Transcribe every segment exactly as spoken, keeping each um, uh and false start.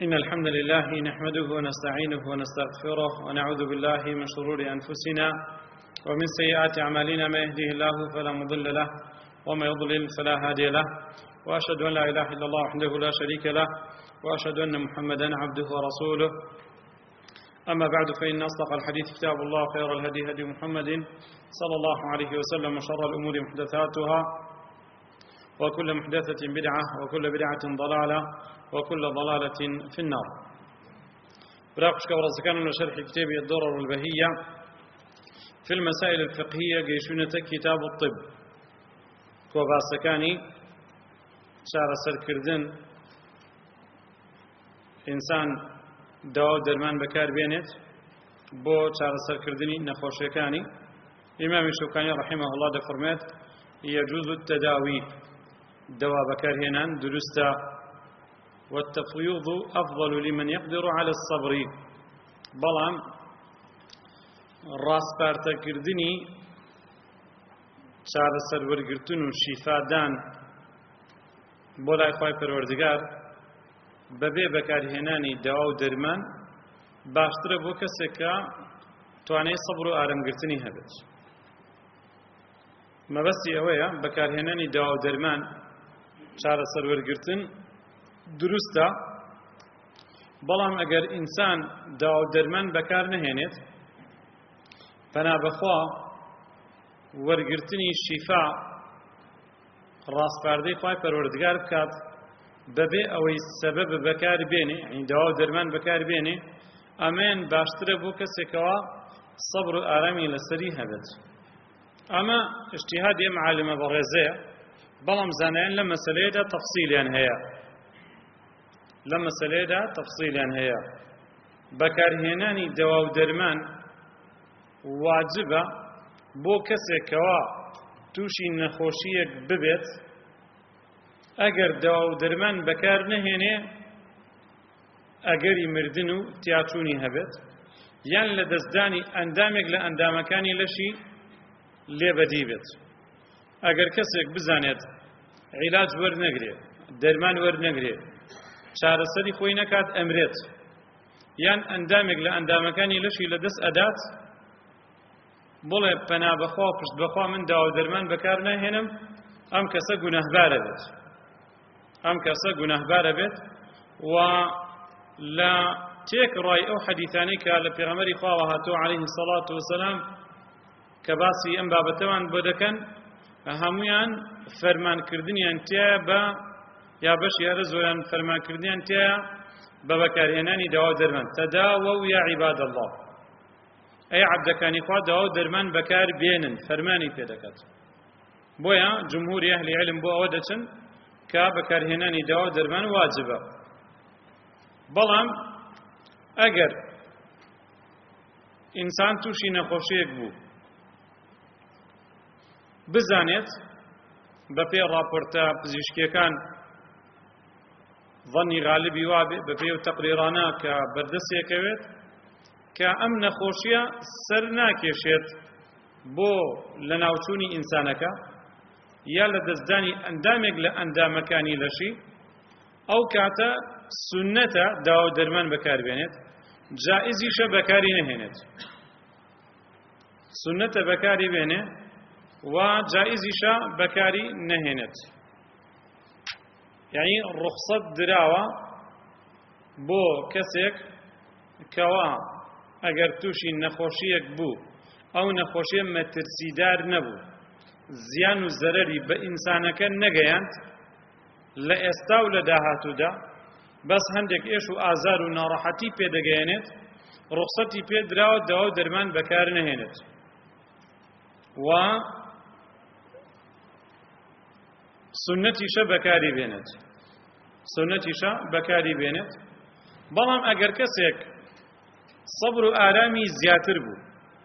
إن الحمد لله نحمده ونستعينه ونستغفره ونعوذ بالله من شرور أنفسنا ومن سيئات أعمالنا. ما يهده الله فلا مضل له وما يضلل فلا هادي له، وأشهد أن لا إله إلا الله وحده لا شريك له، وأشهد أن محمدا عبده ورسوله. أما بعد، فإن أصدق الحديث كتاب الله، خير الهدي هدي محمد صلى الله عليه وسلم، وشر الأمور محدثاتها، وكل محدثة بدعة، وكل بدعة ضلالة، وكل ضلالة في النار. براقش كورزكان لشرح كتاب الدرر البهية في المسائل الفقهية قيشونة كتاب الطب كوباسكاني شعر سركردن إنسان دواء درمان بكار بينت بو شعر سركردني نخوشيكاني. إمام الشوكاني رحمه الله ده فرمات يجوز التداوي دواء بكار هنان درستا، والتفويض أفضل لمن يقدر على الصبر. بلام راس بارتا كردني شعر سرور قرتن شفادان بولا إخوائي پروردگار ببي بكار هناني دواء درمان باشتر بو كسكا تواني صبر و آرم قرتني هبت. ما بس اويا بكار هناني دواء درمان شعر سرور قرتن درسته، بەڵام ئەگەر ئینسان داو دەرمان بەکار نەهێنێت، پەنا بەخوا وەرگرتنی شیفا ڕاستپاردەی خوای پەروەردگار بکات بەبێ ئەوەی سەبەب بەکار بێنێ، یعنی داوا و دەرمان بەکار بێنێ، ئەمەیان باشترە بۆ کەسێکەوە سەبر و ئارامی لەسەری هەبێت. ئەمە ئیجتیهادی ئەم عالمە بەڕێزەیە، بەڵام زانایان لە مەسەلەیەدا تەفسیلیان هەیە. لما سليدا تفصيلا هي بكارهناني دواء درمان واجبة بو كسي كوا توشي نخوشيك ببت. اگر دواء درمان بكار نهيني اگر مردنو تياتوني هبت، يان لدزداني اندامك لاندامكاني لشي ليبديبت. اگر كسيك بزانت علاج ورنگري درمان ورنگري چارەسەری خۆی نەکات ئەمرێت، یان ئەندامێک لە ئەندامەکانی لەشی لەدەست ئەدات بڵێ پەنا بەخوا پشت بەخوا من داوا دەرمان بەکار ناهێنم، ئەم کەسە گوناهبارە بێت. ئەم کەسە گوناهبارە بێت. و لە تێک ڕای ئەو حەدیثانەی کە لە پێغەمبەری خواوە هاتووە عەلەیهی سەڵات وەسەلام کە باسی ئەم بابەتەوان بۆ دەکەن، هەموویان فەرمانکردنیان تێیە بە یا بەشی هەرە زۆریان فەرمانکردنیان تێیە بە بەکارهێنانی داوا دەرمان. تەداوەو یا عیباد الله، ئەی عەبدەکانی خوا داوا دەرمان بەکار بێنن، فەرمانی پێ دەکات. بۆیە جمهوری ئەهلی عیلم بۆ ئەوە دەچن کە بەکارهێنانی داوا دەرمان واجبە. بەڵام ئەگەر ئینسان تووشی نەخۆشیەک بوو، بزانێت بەپێ ڕاپۆرتە پزیشکیەکان ظنی غالبی وابێ بەپێ و تەقریرانە کە بەردەستێکەوێت کە ئەم نەخۆشیە سەر ناکێشێت بۆ لە ناوچوونی ئینسانەکە یا لە دەستدانی ئەندامێک لە ئەندامەکانی لەشی، ئەو کاتە سونەتە داوا دەرمان بەکاربێنێت، جائزیشە بەکاری نەهێنێت. سونەتە بەکاری بێنێ و جائزیشە بەکاری نەهێنێت. یعنی ڕوخسەت دراوە بۆ کەسێک کەوا ئەگەر تووشی نەخۆشیەک بوو، ئەو نەخۆشیە مەترسیدار نەبوو، زیان و زەرەری بە ئینسانەکە نەگەیاند لە ئێستا و لە داهاتوودا، بەس هەندێک ئێش و ئازار و ناڕەحەتی پێدەگەیەنێت، ڕوخسەتی پێ دراوە داوا و دەرمان بەکار نەهێنێت. و سنەتیشە بەکاری بێنێت. سنەتیشە بەکاری بێنێت. بەڵام ئەگەر کەسێک سەبر و ئارامی زیاتر بوو،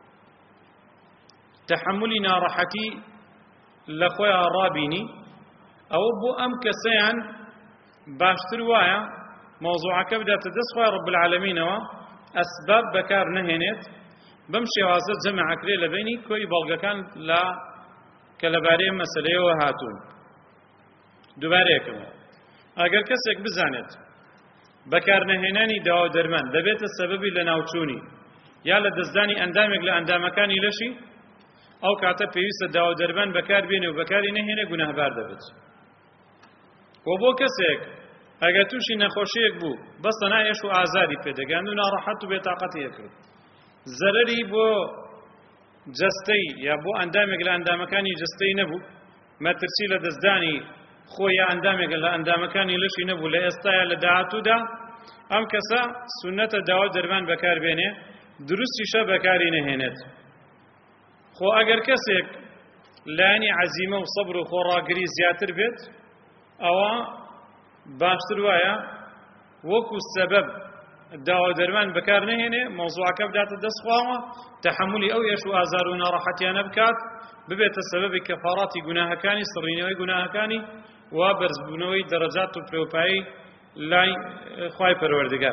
تەحەمولی ناڕەحەتی لە خۆیان ڕابینی، ئەوە بۆ ئەم کەسەیان باشتر وایە مەوزوعەکە بداتە دەست خۆی ڕەب العالەمینەوە، ئەسباب بەکار نەهێنێت. بەم شێوازە جەمعەکرێ لە بینی کۆی بەڵگەکان لە کە لەبارەی مەسەلەیەوە هاتوون. دووبارەیەکەوە ئەگەر کەسێک بزانێت بەکارنەهێنانی داوا دەرمان دەبێتە سەبەبی لە ناوچوونی یا لە دەستدانی ئەندامێک لە ئەندامەکانی لەشی ئەو کاتە پێویستە داوا دەرمان بەکاربێنێ و بەکاری نەهێنێ گوناهبار دەبێت. و بۆ کەسێک ئەگەر تووشی نەخۆشیەک بوو بەستە نایەش و ئازاری پێدەگەاند و ناڕەحەت و بێتاقەتی دەکرێت، زەرەری بۆ جەستەی یا بۆ ئەندامێک لە ئەندامەکانی جەستەی نەبوو، مەترسی لە دەستدانی خۆی یا ئەندامێک لە ئەندامەکانی لەشی نەبوو لە ئێستایا لە داهاتوودا، ئەم کەسە سونەتە داوا دەرمان بەکاربێنێ، دروستیشە بەکاری نەهێنێت. خۆ ئەگەر کەسێک لایەنی عەزیمە و سەبر و خۆڕاگری زیاتر بێت، ئەوە باشتر وایە وەکو سەبەب داوا دەرمان بەکار نەهێنێ، مەوزوعەکە بداتە دەستخواوە، تەحەمولی ئەو ئێش و ئازار و ناڕەحەتیانە بکات، ببێتە سەبەبی کەفاڕاتی گوناهەکانی، سڕینەوەی گوناهەکانی و بەرزبوونەوەی دەرەجات و پرێوپایی لای خوای پەروەردگار.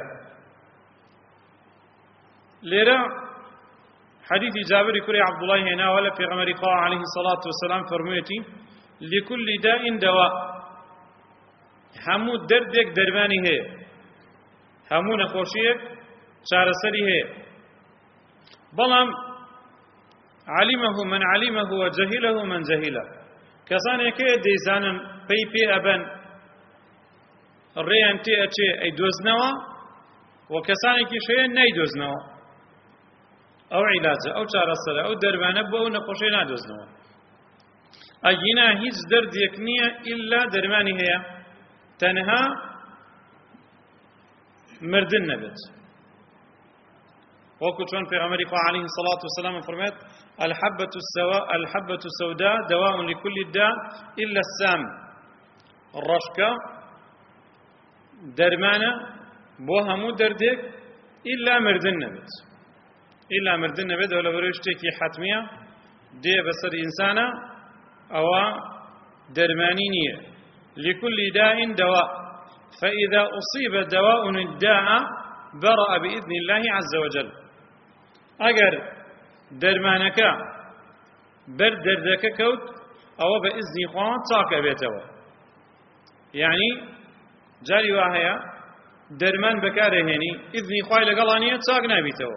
لێرە حديث جابر كري عبد الله هنا ولا في غمر قاع عليه الصلاة والسلام فرميتي لكل داء دواء، همو دردك درماني هي، همو نخوشيك شارسري هي، بلام علمه من علمه وجهله من جهله. كساني كي ديزانا بي بي أبن الريان تي أتشي أي دوزنوا، وكساني كي شيء ناي دوزنوا، أو علاجة أو شارسرة أو دربانة بو نخوشي نادوزنوا. أجينا هيج درد يكنية إلا درماني هي تنها مردن نبت. وكو چون پیغمبر عليه الصلاة والسلام فرمت الحبة السواء الحبة السوداء دواء لكل الداء إلا السام. الرشكة درمانة بو همو دردك إلا مردن نبت، إلا مردن نبت ولا برشتكي حتمية دي بسر إنسانا أو درمانينية. لكل داء دواء، فإذا أصيب دواء الداء برأ بإذن الله عز وجل. أجر درمانك بر دردك كوت أو بإذن خوان تاك بيتوا، يعني جاري واهيا درمان بكاره هني إذن خوي لقلانية تاك نبيتوا،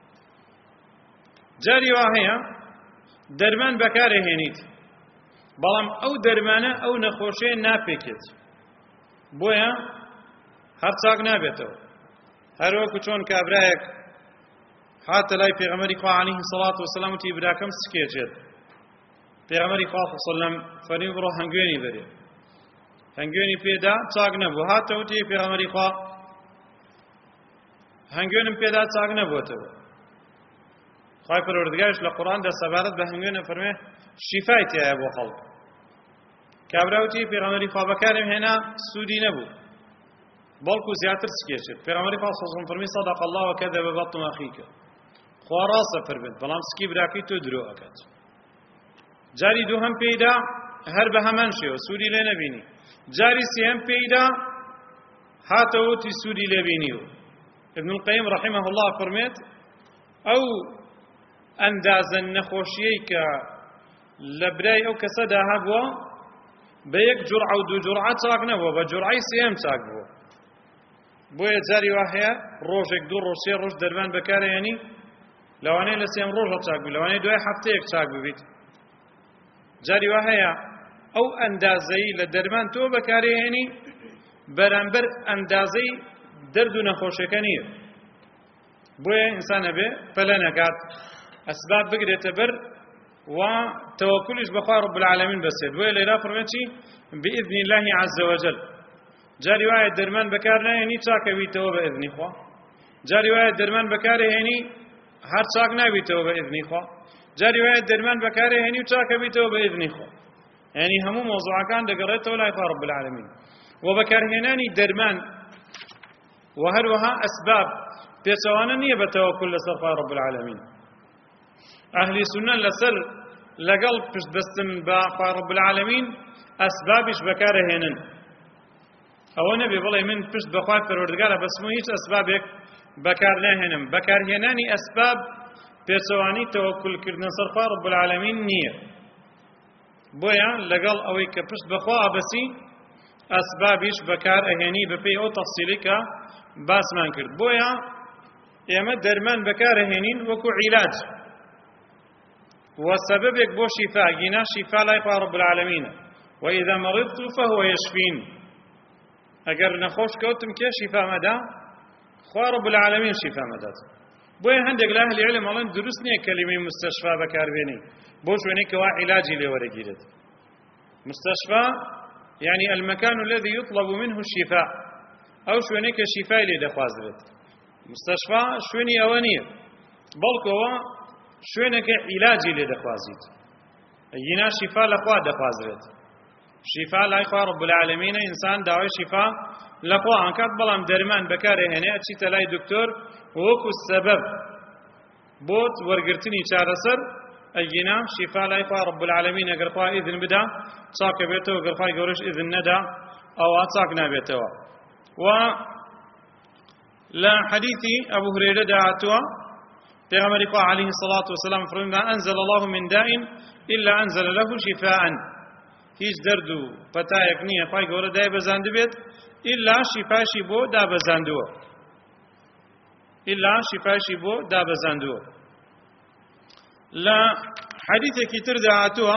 جاري واهيا درمان بكاره هنيت بەڵام ئەو دەرمانە ئەو نەخۆشیە ناپێکێت، بۆیە هەر چاک نابێتەوە. هەروەکو چۆن کابرایەک هاتە لای پێغەمبەری خوا عەلەیهی سەڵات وەسەلام وتی براکەم سکێچێت، پێغەمبەری خوا سەڵەم فەرمی بڕۆ هەنگوێنی بەرێ، هەنگوێنی پێدا چاک نەبوو، هاتە وتی پێغەمبەری خوا هەنگوێنم پێدا چاک نەبووەتەوە. خوای پەروەردگارش لە قورئاندا سەبارەت بە هەنگوێنە فەرمێ شیفای تایە بۆ خەڵک. کابراوتی پێغەمبەری خوا بەکارم هێنا سوودی نەبوو، بەڵکو زیاتر سکێچێت. پێغەمبەری خوا سەڵەم فەرمی صدق الله وكذب بطن أخيك، خوا ڕاستە فەرمێت بەڵام سکی براکەی تۆ درۆ ئەکات. جاری دووهەم پێیدا هەر بە هەمان شێوە سوودی لێ نەبینی، جاری سێهەم پێیدا هاتەوەتی سوودی لێبینی. و ابن القیم رحمه الله فەرمێت ئەو ئەندازە نەخۆشیەی کە لە برای ئەو کەسەدا هەبووە بە یەک جورعە و دوو جورعە چاک نەبووە، بە جورعەی سێهەم چاک بووە. بۆیە جاری وا هەیە ڕۆژێک دوو ڕۆژ سێ ڕۆژ دەرمان بەکارهێنی، لەوانەیە لە سێهەم ڕۆژە چاک بوو، لەوانەیە دوای هەفتەیەک چاک ببیت. جاری وا هەیە ئەو ئەندازەی لە دەرمان تۆ بەکارهێنی بەرامبەر ئەندازەی دەرد و نەخۆشیەکە نییە. بۆیە ئینسان ئەبێ پەلە نەکات، ئەسباب بگرێتە بەر و تەوەکولیش بەخوا رب العالمین بەسێت. بۆیە لێرا فەرمێت چی؟ بإذن الله عز وجل. جاری وایە دەرمان بەکار نهێنی چاکەویتەوە بە ئیذنی خوا، جاری وایە دەرمان بەکارهێنی هەر چاک نابیتەوە بە ئیذنی خوا، جاری وایە دەرمان بەکارهێنی و چاکەبیتەوە بە ئیذنی خوا. یعنی هەموو مۆزوعەکان دەگەڕێتەوە لای خوا رب العالمین. و بەکارهێنانی دەرمان و هەروەها ئەسباب پێچەوانە نییە بە تەوەکل لەسەر خوا رب العالمین. ئەهلی سونە لەسەر لەگەڵ پشتبەستن بە خوا رب العالمین ئەسبابیش بەکارهێنن. ئەوە نەبێ بڵێ من پشت بەخوا پەروەردگارە بەسمە هیچ ئەسبابێک بەکار ناهێنم. بەکارهێنانی ئەسباب پێچەوانی تەوەکلکردنە سەر خوا رب العالمین نییە. بۆیە لەگەڵ ئەوەی کە پشت بەخوا ئەبەسی ئەسبابیش بەکار ئەهێنی بەپێی ئەو تەفسیلی کە باسمان کرد. بۆیە ئێمە دەرمان بەکارەهێنین وەکو عیلاج وسببێک بۆ شیفا. گینا شیفا لای خوا رب العالمینە. وإذا مرضت فهو يشفين. ئەگەر نەخۆش کەوتم کێ شیفا مەدا؟ خوا رب العالمین شیفا مەدات. بۆیە هەندێک لە ئەهلی عیلم ئەڵێن دروست نییە کەلیمەی مستەشفا بەکاربێنی بۆ شوێنەی کەوا عیلاجی لێ وەرەگیرێت. مستشفى يعني المكان الذي يطلب منه الشفاء أو شوينك الشفاء اللي دخوازرت. مستشفى شويني أوانية بلكوا شوينك علاجي اللي دخوازيت. ينا شفاء لقوا دخوازرت. شفاء لا يخوى رب العالمين إنسان دعوي شفاء لقوا عنكات بلام درمان بكاره هنا أتشي تلاي دكتور ووكو السبب بوت ورقرتني شارسر أجينا شفاء لا يخوى رب العالمين أقر خوا إذن بدا صاك بيته وقر خوا يقولش إذن ندا أو أصاكنا بيته. و لا حديث أبو هريرة دعاتوا پیغمبر خوا عليه الصلاة والسلام فرمى أنزل الله من داء إلا أنزل له شفاء. هیچ درد و پەتایەک نییە خوای گەورە دای بەزاند بێت ئیلا شیفاشی بۆ دابەزاندووە. ئیلا شیفاشی بۆ دابەزاندووە. لا حديثك تردعاتها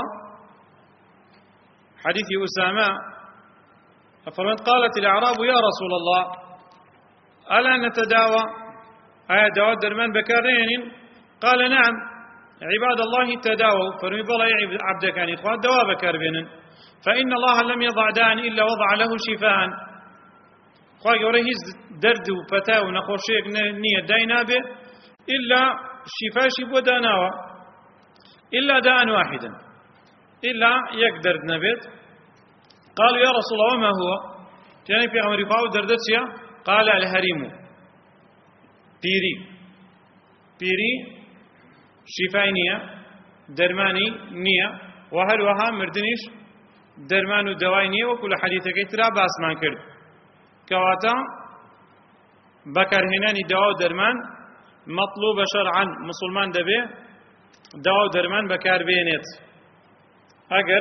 حديث أسامة فرمت قالت الأعراب يا رسول الله ألا نتداوى أي دواء درمان بكارين؟ قال نعم عباد الله تداووا فرمي بالله عبدك أن إخوان دواء بكاربين فإن الله لم يضع داء إلا وضع له شفاء. خواهي قوله درد وفتاة ونخوشيك نية داينا به إلا شفاء شبه داناوى إلا داء واحدا إلا يقدر نبيت. قالوا يا رسول الله وما هو؟ يعني في عمر فاو دردتشيا قال الهريم بيري بيري شفاء نية درماني نية وهل وها مردنيش درمان ودواء نية وكل حديثك ترى باسمان كرد كواتا بكر هناني دواء درمان مطلوب شرعا مسلمان دبي دواء درمان بكار بينيت اگر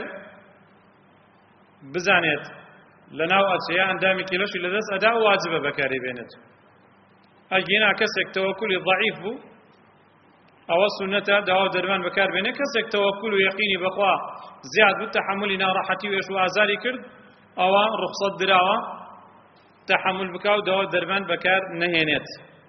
بزانيت لناو اتشيا اندامي كيلوش لدس اداء واجبه بكاري بينيت. اجينا كسك توكل ضعيف بو او سنة دواء درمان بكار بينيت كسك توكل يقيني بخوا زياد بالتحمل ناراحتي ويش وازاري كرد او رخصة دراوة تحمل بكاو دواء درمان بكار نهينيت.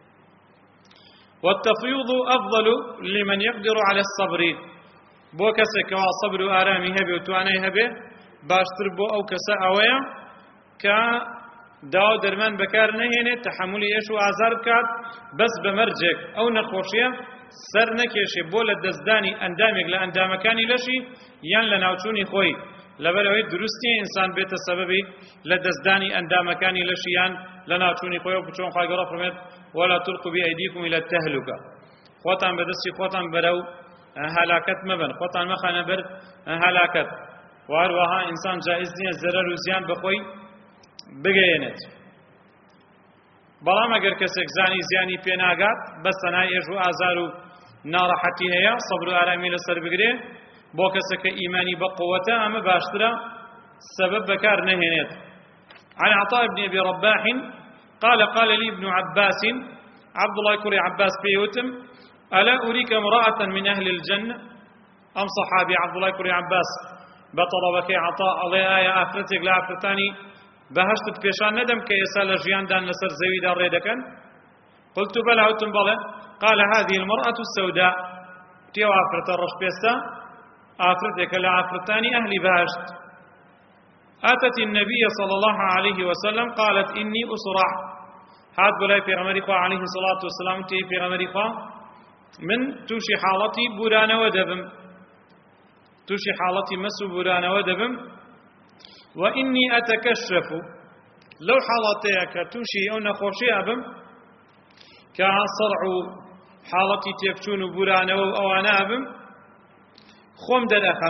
والتفويض أفضل لمن يقدر على الصبر. بو كسا كوا صبر آرامي هبه وتواني هبه باشتر بو أو كسا أويا كا داو درمان بكار نهينه تحملي إيش وعزار بكات بس بمرجك أو نخوشية سر نكيشي بو لدزداني أندامك لأندامكاني لشي ين لناوچوني خوي لبلوي درستي إنسان بيت السببي لدزداني أندامكاني لشي ين لناوچوني خوي وبچون خواهي قرأ فرميت ولا تلقوا بأيديكم إلى التهلكة. خوتان بدسي خوتان برو هلاكت مبن خوتان مخانا بر هلاكت وهروها إنسان جائز نية زرر وزيان بخوي بگەێنێت. بەڵام ئەگەر کەسێک زانی زیانی پێناگات بەس تەنها ئێژ و ئازار و ناڕەحەتی هەیە سەبر و ئارامی لەسەر بگرێ بۆ کەسێکە ئیمانی بە قووەتە ئەمە باشترە سبب بەکار نەهێنێت. عن عطاء بن أبي رباح قال قال لي ابن عباس عبد الله كري عباس بيوتم ألا أريك امرأة من أهل الجنة؟ أم صحابي عبد الله كري عباس بطلبك عطاء الله آية آفرتك لا آفرتاني بهشتت بيشان ندم كيسا لجيان دان لسر زوي دار ريدكن؟ قلت بلى وتم بلى. قال هذه المرأة السوداء تيو آفرت الرش بيستا آفرتك لا آفرتاني أهل بهشت. أتت النبي صلى الله عليه وسلم قالت إني أسرع. هاد بلاي في غمريخا عليه الصلاة والسلام تي في غمريخا من توشي حالتي برانا ودبم توشي حالتي مسو برانا ودبم وإني أتكشف لو حالتك توشي أو نخوشي أبم كصرع حالتي تيكتون برانا أو أنا أبم خوم دلخم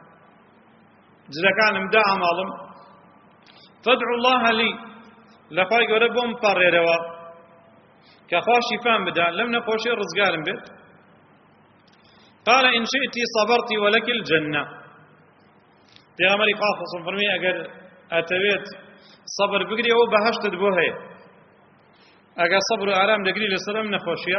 جلكان مدا عمالم فادعوا الله لي لخواي قربهم فرروا كخواشي فهم بدا لم نخوشي رزقالم بيت. قال إن شئت صبرت ولك الجنة. في غمري خاصة فرمي أقر أتبيت سەبر بگری ئەوە بەهەشتت بۆ هەیە ئەگەر سەبر و ئارام دەگری لەسەر ئەم نەخۆشیە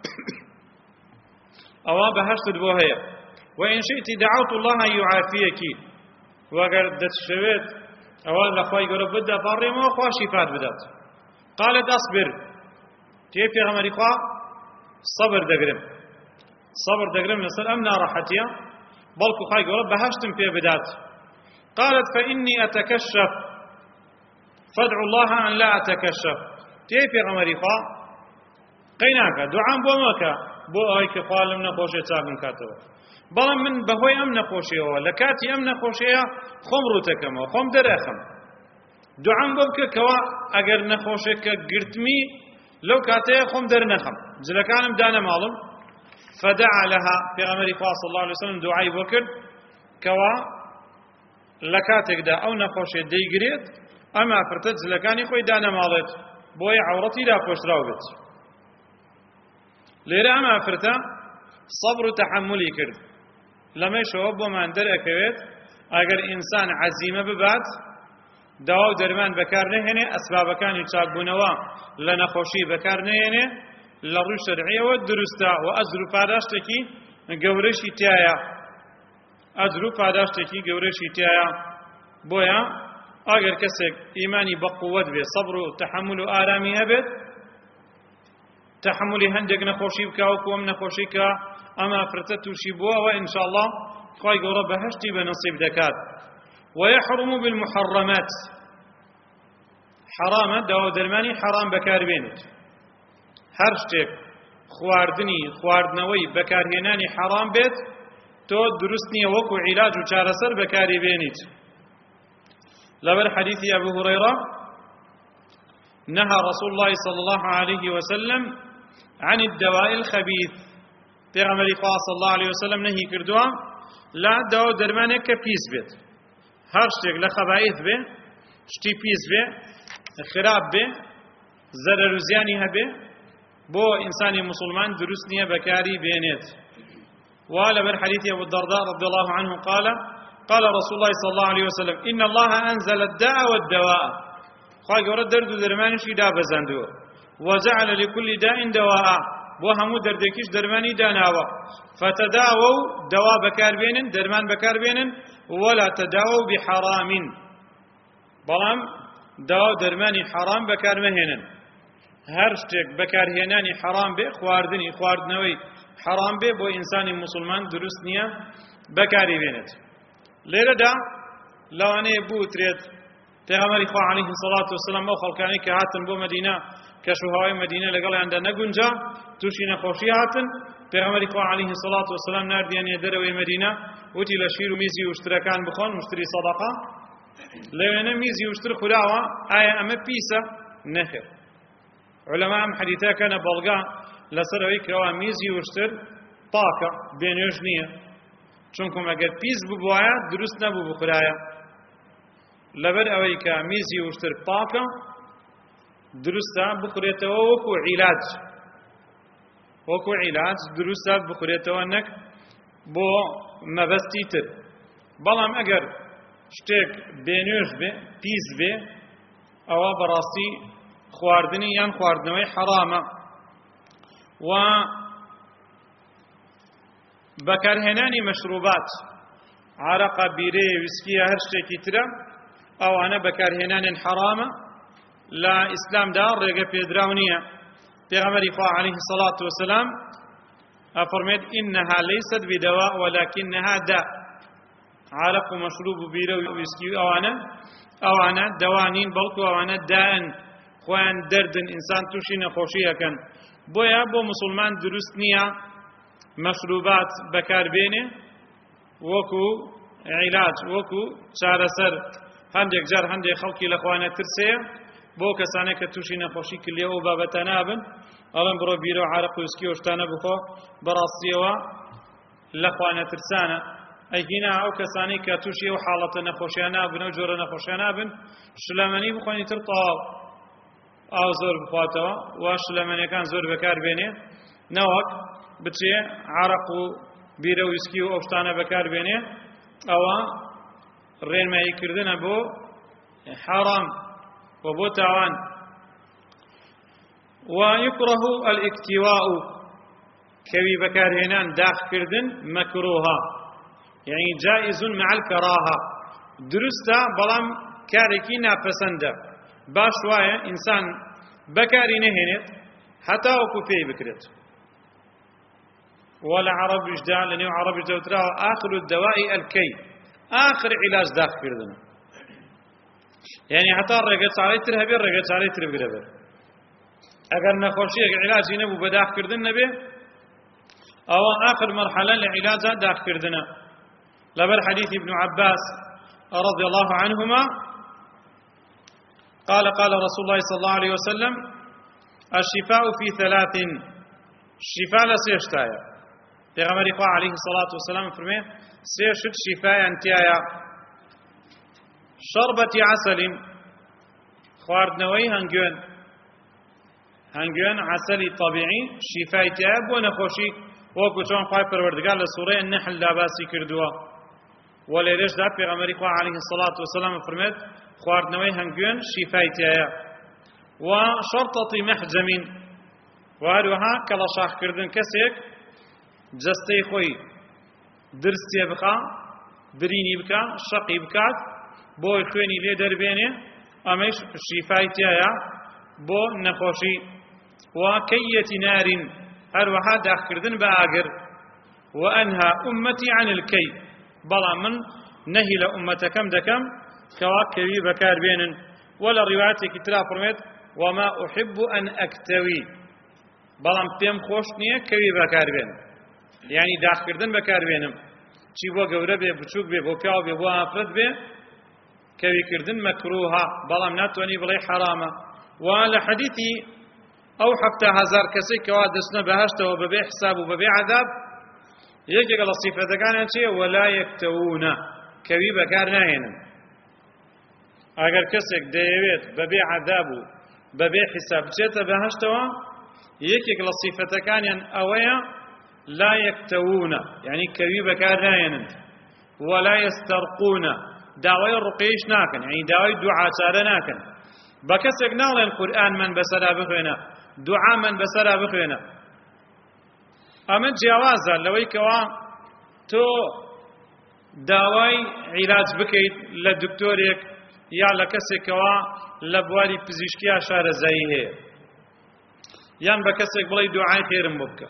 ئەوە بەهەشتت بۆ هەیە وإن شئت دعوت الله أن يعافيك وأجر دتشويت أول لخوي قرب بدأ باري ما خوا شفاء بدأت قالت أصبر كيف يا غمري خوا صبر دقرم صبر دقرم نصر أمنا راحتيا بلكو خاي قرب بهشتم في بدأت قالت فإني أتكشف فادعو الله أن لا أتكشف كيف يا غمري خوا قيناك دعاء بومك بو أيك خوالم نخوشي تاكم كاتبه بەڵام من بەهۆی ئەم نەخۆشیەوە لە کاتی ئەم نەخۆشیەیە خۆم ڕوتەکەمەوە خۆم دەرەخەم دوعام بۆ بکە کەوا ئەگەر نەخۆشێکە گرتمی لەو کاتەیە خۆم دەرنەخەم جلەکانم دانەماڵم فدعا لها پێغەمبەری خوا صلی الله علیه وسلم دوعای بۆ کرد کەوا لە کاتێکدا ئەو نەخۆشیە دەیگرێت ئەم ئافرەتە جلەکانی خۆی دانەماڵێت بۆی عەوڕەتی داپۆشراو بێت لێرە ئەم ئافرەتە صبر و تەحەممولی کرد لەمەشەوە بۆمان دەرەکەوێت ئەگەر ئینسان عەزیمە ببات داوا و دەرمان بەکار نەهێنێ ئەسبابەکانی چاکبوونەوە لە نەخۆشی بەکار نەهێنێ لە ڕووی شەرعیەوە دروستە و ئەجر و پاداشتێکی گەورەشی تایە ئەجر و پاداشتێکی گەورەشی تایە بۆیە ئەگەر کەسێک ئیمانی بەقووەت بێ سەبر و تەحەممول و ئارامی هەبێت تحملی هەندێک نەخۆشی بکاوەکو ئەم نەخۆشی کە ئەمە ئافرەتە تووشی بووەوە ئینشاءالله خوای گەورە بەهەشتی بە نەسیب دەکات ويحرم بالمحرمات حرامە داوا دەرمانی حرام بەکاربێنێت هەر شتێک خواردنی خواردنەوەی بەکارهێنانی حرام بێت تۆ دروست نییە وەکو عیلاج و چارەسەر بەکاری بێنیت لەبەر حەدیثی ئەبو هورەیرە نهى رسول الله صلى الله عليه وسلم عن الدواء الخبيث پیغمبر صلى الله عليه وسلم نهي کردوا لا دوا درمانه که پیس بید هر شتێک لە خەبائیث بێ شتی پیس بێ خراپ بێ زەرەر و زیانی هەبێ بۆ ئینسانی مسلمان دروست نییە بەکاری بێنێت وا لەبەر حەدیثی أبو الدرداء رضي الله عنه قال قال رسول الله صلى الله عليه وسلم إن الله أنزل الداء والدواء خوای گەورە دەرد و دەرمانیشی دابەزاندووە وجعل لكل داء دواء بۆ هەموو دەردێکیش دەرمانی داناوە فتداووا دوا بەکاربێنن دەرمان بەکاربێنن ولا تداووا بحرام بەڵام دوا و دەرمانی حرام بەکارمەهێنن هەر شتێک بەکارهێنانی حرام بێ خواردنی خواردنەوەی حرام بێ بۆ ئینسانی مسلمان دروست نییە بەکاری بێنێت لێرەدا لەوانەیە بوترێت پێغەمبەری خوا عەلەیهی الصەلاة وەسەلام ئەو خەڵکانی کە هاتن بۆ مەدینە کەشوهەوای مەدینە لەگەڵیاندا نەگونجا تووشی نەخۆشی هاتن پێغەمبەری خوا عەلەیهی الصەلاة وەسەلام ناردیانێ دەرەوەی مەدینە وتی لە شیر و میزی وشترەکان بخۆن وشتری سەدەقە لەوێنە میزی وشتر خوراوە ئایا ئەمە پیسە نەخێر عولەما ئەم حەدیثەکەنە بەڵگا لەسەرەوەی کەوا میزی وشتر پاکە بێنوێژ نییە چونکە ئەگەر پیس ببوایە دروست نەبوو بخورایە لەبەر ئەوەی کە میزی وشتر پاکە دروستە بخورێتەوە وەکو عیلاج وەکو عیلاج دروستە بخورێتەوە نەک بۆ مەبەستی تر بەڵام ئەگەر شتێک بێنوێژ بێ پیس بێ ئەوە بەڕاستی خواردنی یان خواردنەوەی حرامە و بەکارهێنانی مەشروبات عرەقە بیرێ ویسکیە هەر شتێکی ترە ئەوانە بەکارهێنانیان حرامە لە ئیسلامدا ڕێگە پێدراو نییە پێغەمبەری خوا عەلەیهی الصەلاة وەسەلام ئەفەرمێت إنها ليست بدواء ولكنها داء عرق و مەشروب و بیرە و ویسکی ئەوانە ئەوانە دەوا نین بەڵکو ئەوانە دائن خۆیان دەردن ئینسان تووشی نەخۆشیەکەن بۆیە بۆ مسلمان دروست نییە مەشروبات بەکاربێنێ وەکو عیلاج وەکو چارەسەر هەندێک جار هەندێک خەڵکی لەخوانە ترسەیە بۆ کەسانێک کە تووشی نەخۆشی کلیە و بابەتە نابن ئەڵێن بڕۆ بیرە و عرق و ویسکی و شتانە بخۆ بەڕاستیەوە لەخوانە ترسانە ئەیگینا ئەو کەسانی کە تووشی ئەو حاڵەتە نەخۆشیان نابن ئەو جۆرە نەخۆشیان نابن شلەمەنی بخۆنی تر تەواو ئاو زۆر بخواتەوە و شلەمەنیەکان زۆر بەکاربێنێ نەوەک بچێ عرق و بیرە و ویسکی و ئەو شتانە بەکاربێنێ ئەوە ڕێنماییکردنە بۆ حرام وبو تاوان. ويكره الاكتواء كوي بكارهنان داخ كردن مكروها يعني جائز مع الكراهة درستا بلام كاركي ناپسنده باش وايا إنسان بكاري نهنت حتى وكو فيه بكرت ولا عرب يجدع لنيو عرب يجدع آخر الدواء الكي آخر علاج داخ كردنا يعني حتى الرقص عليه ترهبي الرقص عليه ترهبي اگر نخوشی علاجی نبو بداخ کردن نبی او آخر مرحلة لعلاجها داخ كردنا لبر حديث ابن عباس رضي الله عنهما قال قال رسول الله صلى الله عليه وسلم الشفاء في ثلاث الشفاء لسيشتايا پیغمبر خدا عليه الصلاة والسلام فرمي سيشت شفاء انتيايا شربة عسل خواردنوي هنگون هنگون عسلي طبيعي شفاء تياب ونخوشي وكو چون خواهي پروردگار لسورة النحل لاباسي كردوا وليش دا پیغمبر خدا عليه الصلاة والسلام فرميت خواردنوي هنگون شفاء تياب وشرطة محجم وهروها كلا شاخ كردن كسيك جستي خوي درستي بخا دريني بكا شقي بكات بو خويني لي دربيني امش شفاء تياب بو نخوشي وكية نار هروها داخ كردن بآقر وأنهى أمتي عن الكي بلا من نهي لأمتكم دكم كواكبي بكار بين ولا رواياتي كتلا فرميت وما أحب أن أكتوي بلا بيم خوشنية كوي بكار بين يعني داخ كردن بكار بينم چي بو قورة بي بچوك بي بو كاو بي بو آفرد بي كوي كردن مكروها بلا مناتوني بلي حرامة وعلى حديثي أو حتى هزار كسي كوادسنا بهشته وببيع حساب وببيع عذاب يجي قال الصفة كانت شيء ولا يكتوون كوي بكارنا هنا أجر كسك ديويت ببيع عذاب وببيع حساب جيت بهشته يجي قال الصفة كان أويا لا يكتوون يعني كوي بكارنا هنا ولا يسترقون دعوي الرقيش ناكن يعني دعوي دعاء سار ناكن بكسك نال القرآن من بسرا بخوينا دعاء من بسرا بخوينا أما جوازا لوي كوا تو داواي علاج بكيت للدكتوريك يا لكسك كوا لبواري بزيشكيا شار زيه يان بكسك بلاي دعاء خير مبكى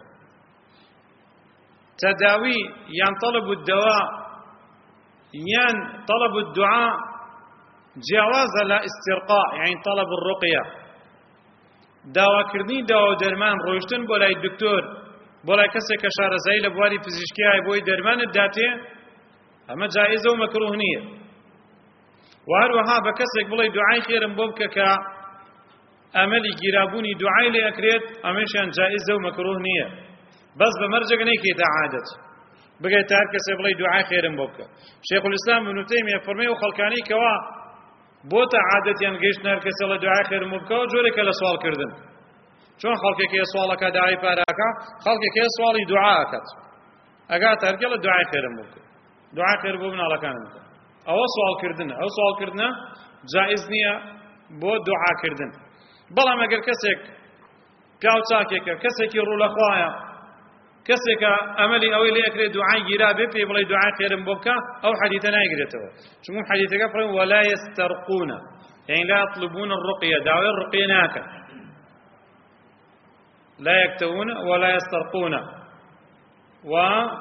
تداوي يان طلب الدواء يان طلب الدعاء جواز لا استرقاء يعني طلب الرقية داوا كردني داوا درمان روشتن بولاي الدكتور بولاي كسي كشار زي لبوالي فيزيشكي هاي بوي درمان الداتي اما جائزة ومكروه نية وهروها بكسك بولاي دعاي خير مبوبك كا املي جرابوني دعاي لأكريت امشان جائزة ومكروه نية بس بمرجع نيكي تعادت بقى تاركس بولاي دعاي خير مبوبك شيخ الإسلام ابن تيمية فرمي وخلقاني كوا بوتا عادتيان گەیشت نەرکەس لە دوعای خێر مبکەوە جۆرێکە لە سوال کردن چۆن خەڵکێکی سوالەکە داوای پاراکە خەڵکێکی سواڵی دوعاکات ئەگات هەرکە لە دوعای خێر مبکە دوعای خێر بۆ مناڵەکان بکە ئەوە سوالکردنە ئەو سوالکردنە جائز نییە بۆ دوعاکردن بەڵام ئەگەر کەسێک پیاو چاکێکە کەسێکی ڕوولەخوایە کەسێکە ئەمەلی ئەوەی لێ ئەکرێت دوعای گیرا بێ پێی بڵێ دوعای خێرم بۆ بکە ئەو حەدیثە نایگرێتەوە چونکە حەدیثەکە فڕێن ولا يسترقون يعني لا يطلبون الرقية دعوة الرقية ناكا لا يكتوون ولا يسترقون و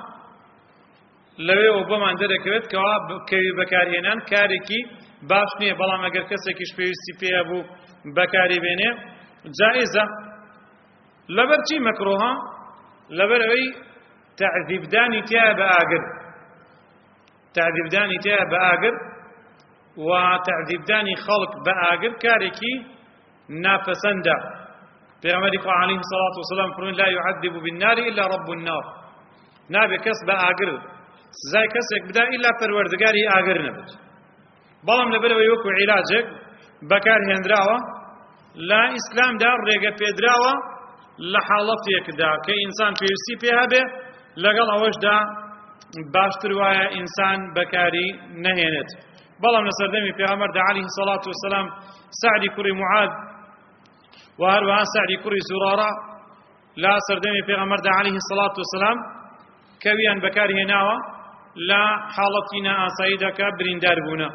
لوي وبما عند ذكرت كواب كي بكارهنان كاريكي باش نيه بلا ما اگر كسيكيش بيوستي بي ابو بكاري بينه جائزة لبرتي مكروها لبروي تعذيب داني تيا بآقر تعذيب داني تيا بآقر وتعذيب داني خلق بآقر كاريكي نافسندا پیغمبر عليه الصلاة والسلام فرمود لا يعذب بالنار إلا رب النار نابي كس بآقر زي كسك بدا إلا پروردگاري آقر نبت بلام لبروي وكو علاجك بكار هندراوة لا إسلام دار ريقا بيدراوة لحالتك دا كإنسان بيوسي بيها به لقل أوش دا باشتر وايا إنسان بكاري نهينت بەڵام لە سەردەمی پێغەمبەردا عەلەیهی سەڵات وەسەلام سەعدی کوڕی موعاد و هەروەها سەعدی کوڕی زورارە لا سەردەمی پێغەمبەردا عەلەیهی سەڵات وەسەلام کەویان بەکارهێناوە لە حاڵەتی نائاساییدا کە بریندار بوونە.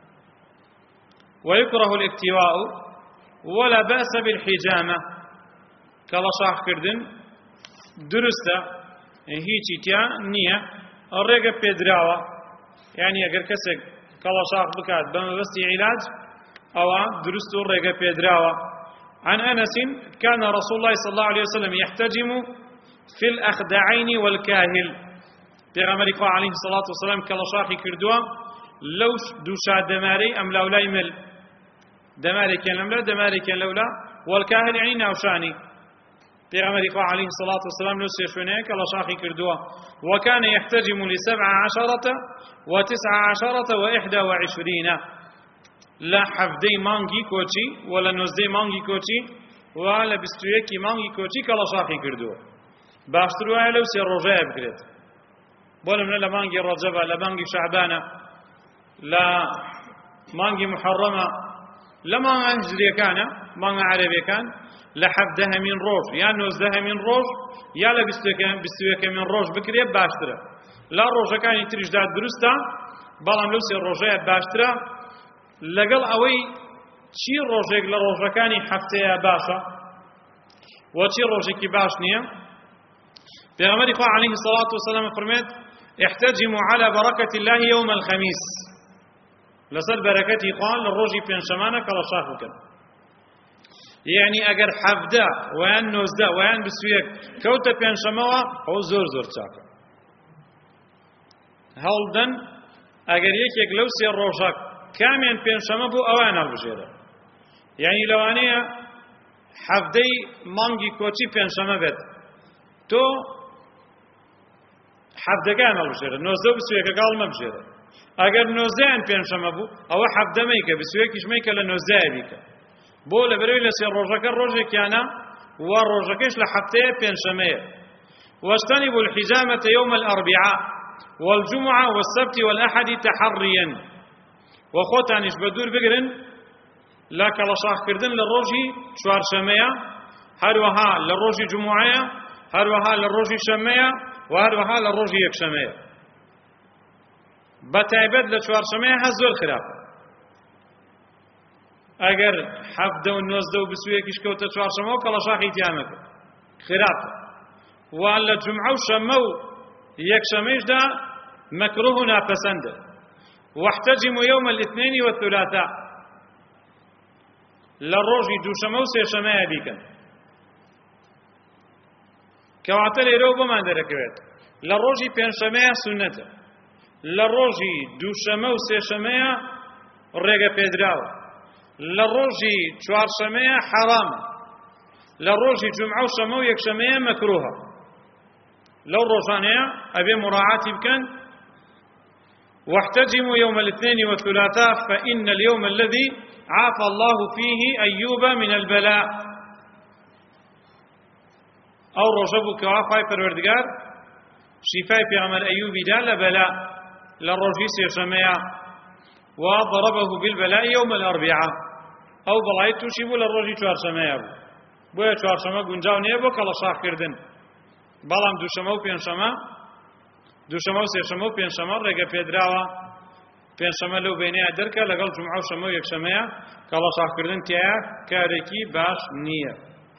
ويكره الاكتواء ولا بأس بالحجامة كلا شاخ كردن درسته هیچی تیا نییە ڕێگە پێدراوە یعنی ئەگەر کەسێک کەڵە شاخ بکات بە مەبەستی عیلاج ئەوە دروست و ڕێگە پێدراوە. عن أنس كان رسول الله صلى الله عليه وسلم يحتجم في الأخدعين والكاهل پیغمبری خوا علیه الصلاة والسلام کەڵە شاخی کردووە لەو دووشا دەمارەی ئەم لاولای مل دەمارێکیان لەملا دەمارێکیان لەولا والكاهل يعني ناوشانی پیغمبری خوا علیه الصلاة والسلام لو سيشونيه كلا شاخي كردوا وكان يحتجم لسبع عشرة وتسع عشرة وإحدى وعشرين لا حفدي مانجي كوتشي ولا نوزدي مانجي كوتشي ولا بستويكي مانجي كوتشي كلا شاخي كردوا باشتروا لو سي الرجاء بكرت بولا من لا مانجي رجبة لا مانجي شعبانة لا مانجي محرمة لا مانجي هجري كان مانجي عربي كان لحفدها من روج يا نوزدها من روج يا لا بستويك من روج بكري باشترا لا روج كان يتريج داد درستا بلام لوسي الروجية باشترا لقل اوي چي روجيك لروج كان حفتها باشا وچي روجيك باش نية پیغمبر خوا عليه الصلاة والسلام فرميت احتجموا على بركة الله يوم الخميس لسل بركتي قال للروجي بين شمانك على شاخك يعني اگر حفده وان نوزده وان بسويك كوتا بين شموا او زور زور چاكا هلدن اگر يكيك لو سي الروجاك كامين بين شما بو اوان البجيره يعني لوانيه حفدي مانجي كوتشي بين شما بيت تو حفده كان البجيره نوزده بسويك قال ما بجيره اگر نوزده بين شما بو او حفده ميكا بسويكش ميكا لنوزده بيكا بۆ لە بەرەوەی لە سێ ڕۆژەکە ڕۆژێکیانە وا ڕۆژەکەش لە هەفتەیە پێنجشەمەیە. واجتنبوا الحجامة يوم الأربعاء والجمعة والسبت والأحد تحريا وخوتانيش بدور بگرن لا كلاشاخ كردن للروجي چوارشەمەیە هەروەها لە ڕۆژی جمعەیە هەروەها لە ڕۆژی شەمەیە و هەروەها لە ڕۆژی یەکشەمەیە. بەتایبەت لە چوارشەمەیە هە زۆر خراپە اگر حفده و نوزده و بسویکیش کەوتە چوارشەمە و کەڵەشاخی تیامەکە خراپە وان لە جمعە و شەمە و یەکشەمەیشدا مەکروه و ناپەسەندە. واحتجموا يوم الاثنين والثلاثاء لە ڕۆژی دووشەمە و سێشەمەیە بیکەن کەواتە لێرەوە بۆمان دەرەکەوێت لە ڕۆژی پێنجشەمەیە سونەتە لە ڕۆژی دووشەمە و سێشەمەیە ڕێگە پێدراوە لە ڕۆژی چوارشەمەیە حەرامە لە ڕۆژی جومعە و شەمە و یەکشەمەیە مەکروهە. لەو ڕۆژانەیە ئەبێ مراعاتی بکەن. واحتجموا يوم الاثنين والثلاثاء فإن اليوم الذي عافى الله فيه أيوب من البلاء أو رجبوا كوافاي پروردگار شفاء پیغمبر أيوبي دا لبلاء للرجي سيشمية وضربه بالبلاء يوم الأربعاء أو بلاي توشيبو للرجي چوارشەمەیە بوو بۆیە چوارشەمە گونجاو نییە بۆ کەڵەشاخ کردن بەڵام دووشەمە و پێنجشەمە دووشەمە و سێشەمە و پێنجشەمە ڕێگە پێدراوە. پێنجشەمە لەو بینەیە دەرکە لەگەڵ جومعە و شەمە و یەکشەمەیە کەڵەشاخکردن تایە کارێکی باش نییە.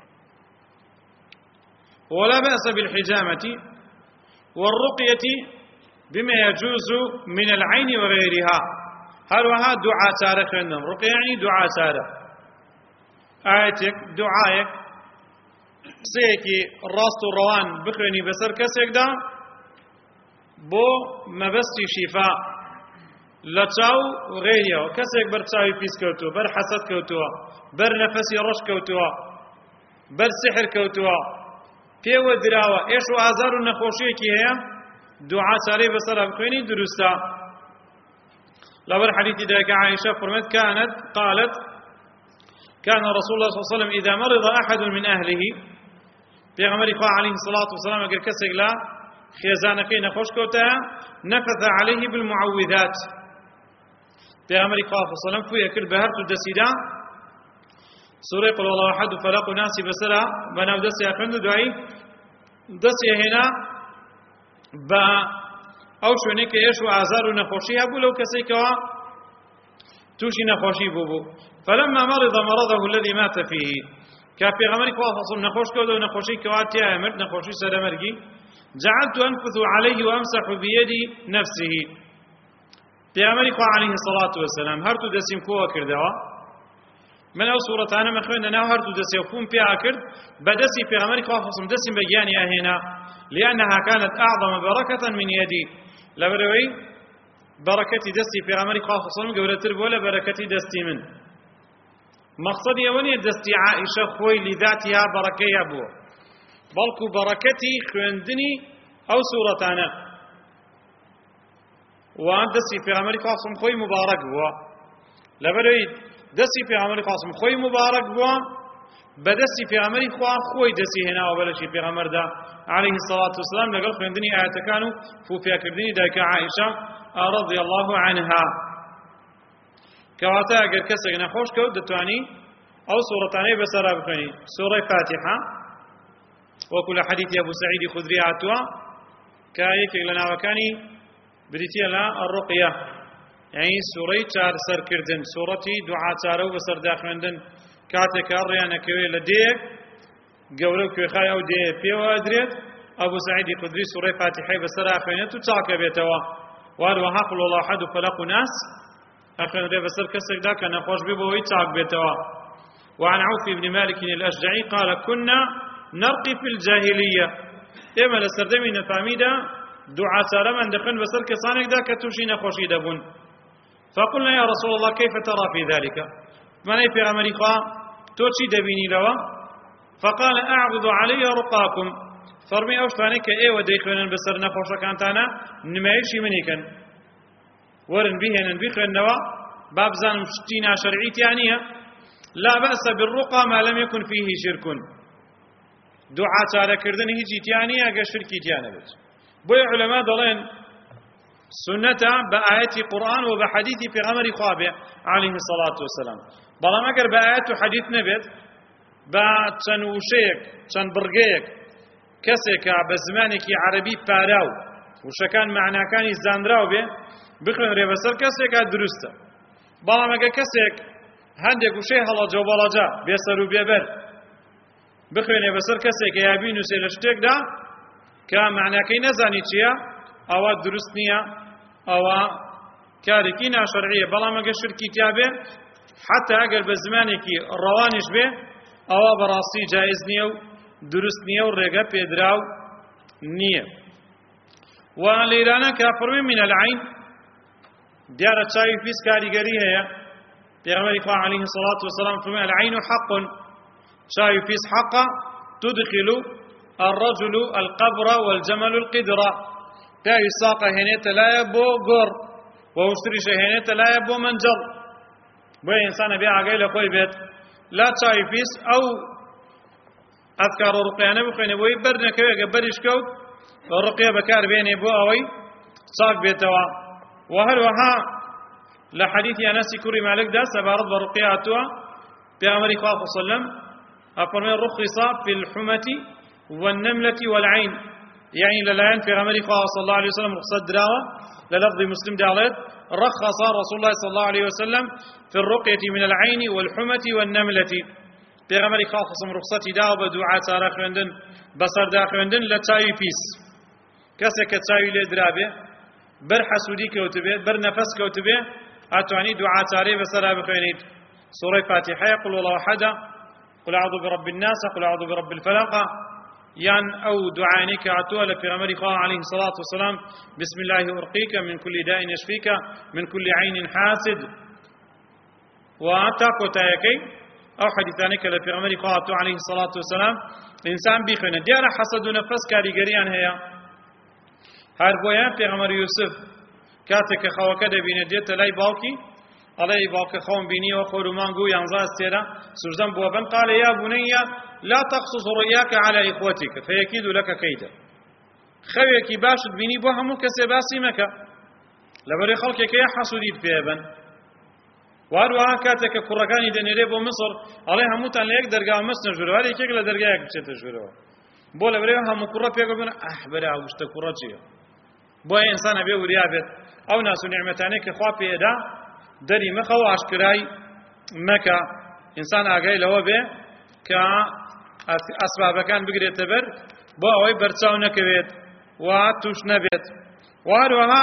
ولا بأس بالحجامة والرقية بما يجوز من العين وغيرها هەروەها دوعا چارە خوێندن ڕوقیە یعنی دوعا چارە ئاەتێک دوعایەک قسەیەکی ڕاست و ڕەوان بخوێنی بەسەر کەسێکدا بۆ مەبەستی شیفا لە چاو غێریەوە کەسێک بەر چاوی پیس کەوتووە بەر حەسەد کەوتووە بەر نەفەسی ڕەش کەوتووە بەر سحر کەوتووە پێوە دراوە ئێش و ئازار و نەخۆشیەکی هەیە دوعا چارەی بەسەر بخوێنی دروستە. لابد حديث ذلك عائشة فرمت كانت قالت كان رسول الله صلى الله عليه وسلم إذا مرض أحد من أهله پیغمبر خوا عليه الصلاة والسلام اگر کسێک لە خێزانەکەی نەخۆش کەوتە نفث عليه بالمعوذات پێغەمبەری خوا صلی الله علیه و سلم فویە کرد بە هەردوو دەستیدا سوورەی قول هو الله احد و فەلەق و ناسی بەسەرا بەناو دەستیان خوێند و دوایی دەستی هێنا بە ئەو شوێنەی کە ئێش و ئازار و نەخۆشی هەبوو لەو کەسێکەوە تووشی نەخۆشی بوو بوو فلما مرض مرضه الذي مات فيه کە پێغەمبەری خوا صلی الله علیه و سلم نەخۆش کەوت و نەخۆشی کەوا تیایە مرد نەخۆشی سەرەمەرگی جعلت أنفث عليه وأمسح بيدي نفسه پێغەمبەری خوا عليه الصلاة والسلام هەردوو دەستیم کۆوە کردەوە من ئەو سوورەتانە مەخوێندە ناو هەردوو دەستێ و خۆم پێیا کرد بە دەستی پێغەمبەری خوا صلی الله علیه و سلم دەستیم بە گیانی ئاهێنا لأنها كانت أعظم بركة من يدي لبروي بركتي دستي في عمري خاص صلى جورتر ولا بركتي دستي من مقصدي أولي دستي عائشة خوي لذاتها بركة أبو بلكو بركتي خندني أو سورة أنا وأن دستي في عمري خاص خوي مبارك هو لبروي دستي في عمري خاص خوي مبارك هو بدستي في عمري خوا خوي دستي هنا وبلشي في عمر ده عليه الصلاة والسلام لقل خندني آيات كانوا فوفيا كردني دايك عائشة رضي الله عنها كواتا اگر کسی نخوش کود دتوانی او سورتانی بسرا بخونی سوره فاتحه وكل حديث ابو سعيد خدري عتوا كايك لنا وكاني بريتي لا الرقيه يعني سوره چار سر کردن سورتي دعاء چارو بسر داخلندن كاتك الريانه كوي لديك گورو کوي خای او دي پیو ادريت ابو سعيد خدري سوره فاتحه بسرا خونته چاکه بيتوا وروها قل الله احد فلق ناس اخر ده بسر كسك ده كان خوش بيبوي تاق بيتوا وعن عوف بن مالك الاشجعي قال كنا نرقي في الجاهليه اما لسردمي نفاميدا دعاء سارما دخن بسر كسانك ده كتوشي نخوشي دبون فقلنا يا رسول الله كيف ترى في ذلك من في امريكا توشي دبيني لوا فقال اعرض علي رقاكم فرمي اوش فانك اي وديخن بسر نخوش كانتانا نمايشي منيكن ورن بهن بخن نوا باب زان شتينا شرعيت يعني لا بأس بالرقى ما لم يكن فيه شرك دعاء تعالى كردن هيجي يعني اجا شركي تيانا بس بو علماء ضلين سنة بآيات قرآن وبحديث في غمر خوابه عليه الصلاة والسلام بلا ما قر بآيات وحديث نبت با تنوشيك تنبرقيك كسك بزمانك عربي باراو وشكان معنى كان الزاندراو به بخوين ريبسر كسك درسته بلا ما كسك هندك وشي هلا جوبالاجا بيسر وبيبر بخوين ريبسر كسك يابين وسيلشتك دا كمعنى كي نزاني تشيا او درست نيا او كاركينا شرعيه بلا ما شركي تيابه حتى اگر بزمانك روانش به او براسي جائز نيو درست نية ورقة بيدراو نية وليرانا كافر من العين ديارة شاي فيس كاريغري هي بيغمر عليه الصلاة والسلام فرمي العين حق شاي فيس حق تدخل الرجل القبر والجمل القدرة تاي ساقة هنيت لا يبو قر ووشتريش هنيت لا يبو منجل بو إنسان بيع قيل خوي بيت لا شاي فيس أو أذكار الرقية بخوين بوي برنا كوي قبرش كوت الرقية بكار بيني بو أوي صاق بيتوا وهل وها لحديث أنس كريم عليك دا سبارت برقية أتوا بأمر الله صلى الله عليه وسلم أفرمي الرخص في الحمة والنملة والعين يعني للاين في أمر الله صلى الله عليه وسلم رخصة دراوة للفظ مسلم دالت رخص رسول الله صلى الله عليه وسلم في الرقية من العين والحمة والنملة پیغمبر خاصم رخصتی دا و دعا سارا خوندن بسر دا خوندن لچاوی پیس کسی که چاوی لی درابه بر حسودی کوتبه بر نفس کوتبه اتوانی دعا ساری بسر بخوینید سوره فاتحه قل الله احد قل اعوذ برب الناس قل اعوذ برب الفلق يان او دعاني كعتوه لپیغمبر خدا عليه الصلاه والسلام بسم الله ارقيك من كل داء يشفيك من كل عين حاسد واتاكو تايكي او حديثاني كلا في عمر قاط عليه الصلاه والسلام انسان بيخنا ديار حسد ونفس كاريغريان هي هر بويا في عمر يوسف كاتك خوكه دبين ديت لاي باوكي علي باوك خوم بيني وخرمانغو ينزا استيرا سرزم بوبن قال يا بني لا تقصص رؤياك على اخوتك فيكيد لك كيدا خويكي باشد بيني بو همو كسباسي مكا لبري خلقك يا حسوديت في ابن واروها كاتك كوڕەکانی دەنێرێ بۆ مسر ئەڵێ هەمووتان لە یەک دەرگا مەستنە ژوورەوە هەر یەکێک لە دەرگایەک بچێتە ژوورەوە بۆ لەبەرەوە هەموو کوڕە پێک ببن ئەح بەرا وشتە کوڕە چییە بۆیە ئینسان ئەبێ وریا بێت ئەو ناس و نیعمەتانەی کە خوا پێدا دەری مەخە و ئاشکرای مەکە ئینسان ئاگای لەوە بێ کە ئەسبابەکان بگرێتە بەر بۆ ئەوەی بەرچاو نەکەوێت و توش نەبێت و هەروەها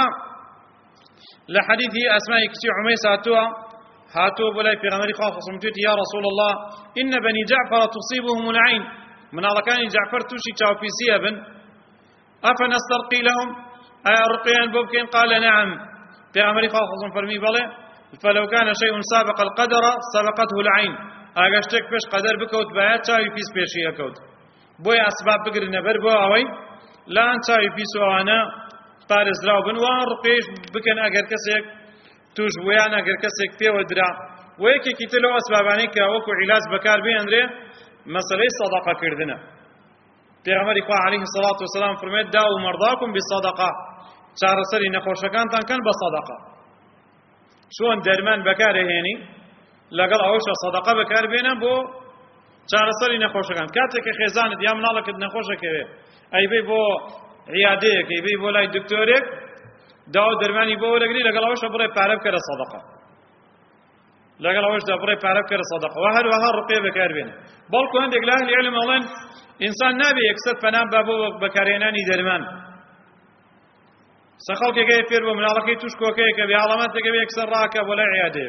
لە حەدیثی ئەسمای کچی عومەیس هاتووە هاتووە بۆ لای پێغەمبەری خوا فەرموویەتی یا رسول الله إن بني جعفر تصيبهم العين مناڵەکانی جعفر تووشی چاوپیسیە بن ئەفەنەستەرقی لەهم ئایا ڕقیان بۆ بکەین قال نعم پێغەمبەری خوا فەرمی بەڵێ فلو كان شيء سابق القدر سبقته العين ئاگە شتێک پێش قەدەر بکەوت بایە چاوی پیس پێشی ئەکەوت بۆیە ئەسباب بگرنە بەر بۆ ئەوەی لان چاوی پیس و ئەوانە پارێزراو بن وان ڕقیش بکەن ئەگەر کەسێک توش بوویان ئەگەر کەسێک پێوە درا و یەکێکی تر لەو ئەسبابانەی کە وەکو عیلاج بەکار بهێنرێ مەسەلەی سەدەقەکردنە پێغەمبەری خوا عەلەیهی السەڵاتو وەسەلام فەرموویێت داو مەرضاکم بالسەدەقە چارەسەری نەخۆشەکانتان کەن بە سەدەقە چۆن دەرمان بەکارهێنی لەگەڵ ئەوەشە سەدەقە بەکاربێنە بۆ چارەسەری نەخۆشەکان کاتێک کە خێزانت یا مناڵێکت نەخۆشەکەوێ ئەیبەی بۆ عیادەیەک ئەیبەی بۆ لای دکتۆرێک داوا دەرمانی بۆ وەرەگری لەگەڵ ئەوەشە بڕێ پارە بکەرە سەدەقە لەگەڵ ئەوەشدا بڕێ پارە بکەرە سەدەقە و هەروەها ڕقیە بەکاربێنە بەڵکو هەندێک لە ئەهلی عیلم ئەڵێن ئینسان نابێ یەکسەر پەنام با بۆ بەکارهێنانی دەرمان سەخەڵکێکەیە فێر بۆ مناڵەکەی توش کۆکەیەکە بێ عەڵەمەتێکە بێ یەکسەر ڕاکە بۆ لای عیادەیەک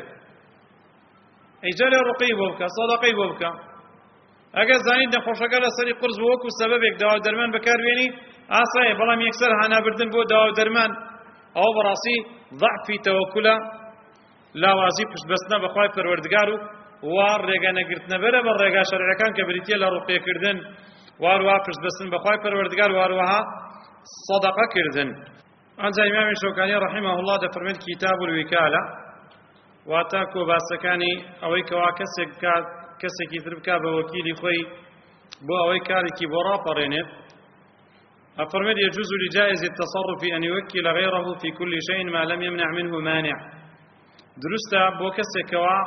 ئەیجا لێ ڕقی بۆ بکە سەدەقەی بۆ بکە ئەگەر زانیت نەخۆشەکە لەسەری قرس بۆ وەکو سەبەبێک داوا دەرمان بەکاربێنی ئاسایە بەڵام یەکسەر هانابردن بۆ داوا دەرمان ئەوە بەڕاستی ضعفی تەوەکولە لاوازی پشتبەستنە بەخوای پەروەردگار و وا ڕێگە نەگرتنە بەرە بە ڕێگا شەرعیەکان کە بریتیە لە ڕوقیەکردن واروها پشتبەستن بەخوای پەروەردگار واروها سەدەقەکردن ئەنجا ئیمامی شەوکانی ڕەحیمەه الله دەفەرمێت کیتاب الویکالە واتە کۆباسەکانی ئەوەی کەوا کەسێک بکات کەسێکی تر بکات بە وەکیلی خۆی بۆ ئەوەی کارێکی بۆ ڕاپەڕێنێت أفرمد يجوز لجائز التصرف أن يوكل غيره في كل شيء ما لم يمنع منه مانع درست بو كسكوا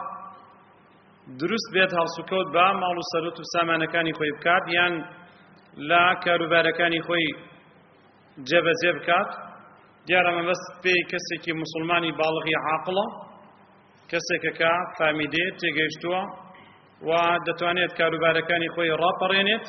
درست بيت هالسكوت با مالو سلوت سامان كاني خوي بكات يان لا كاروبار كاني خوي جب جب كات ديار ما بس بي كسكي مسلماني بالغي عاقله كسككا فاميدي تيجيشتوا ودتوانيت كاروبار كاني خوي رابرينيت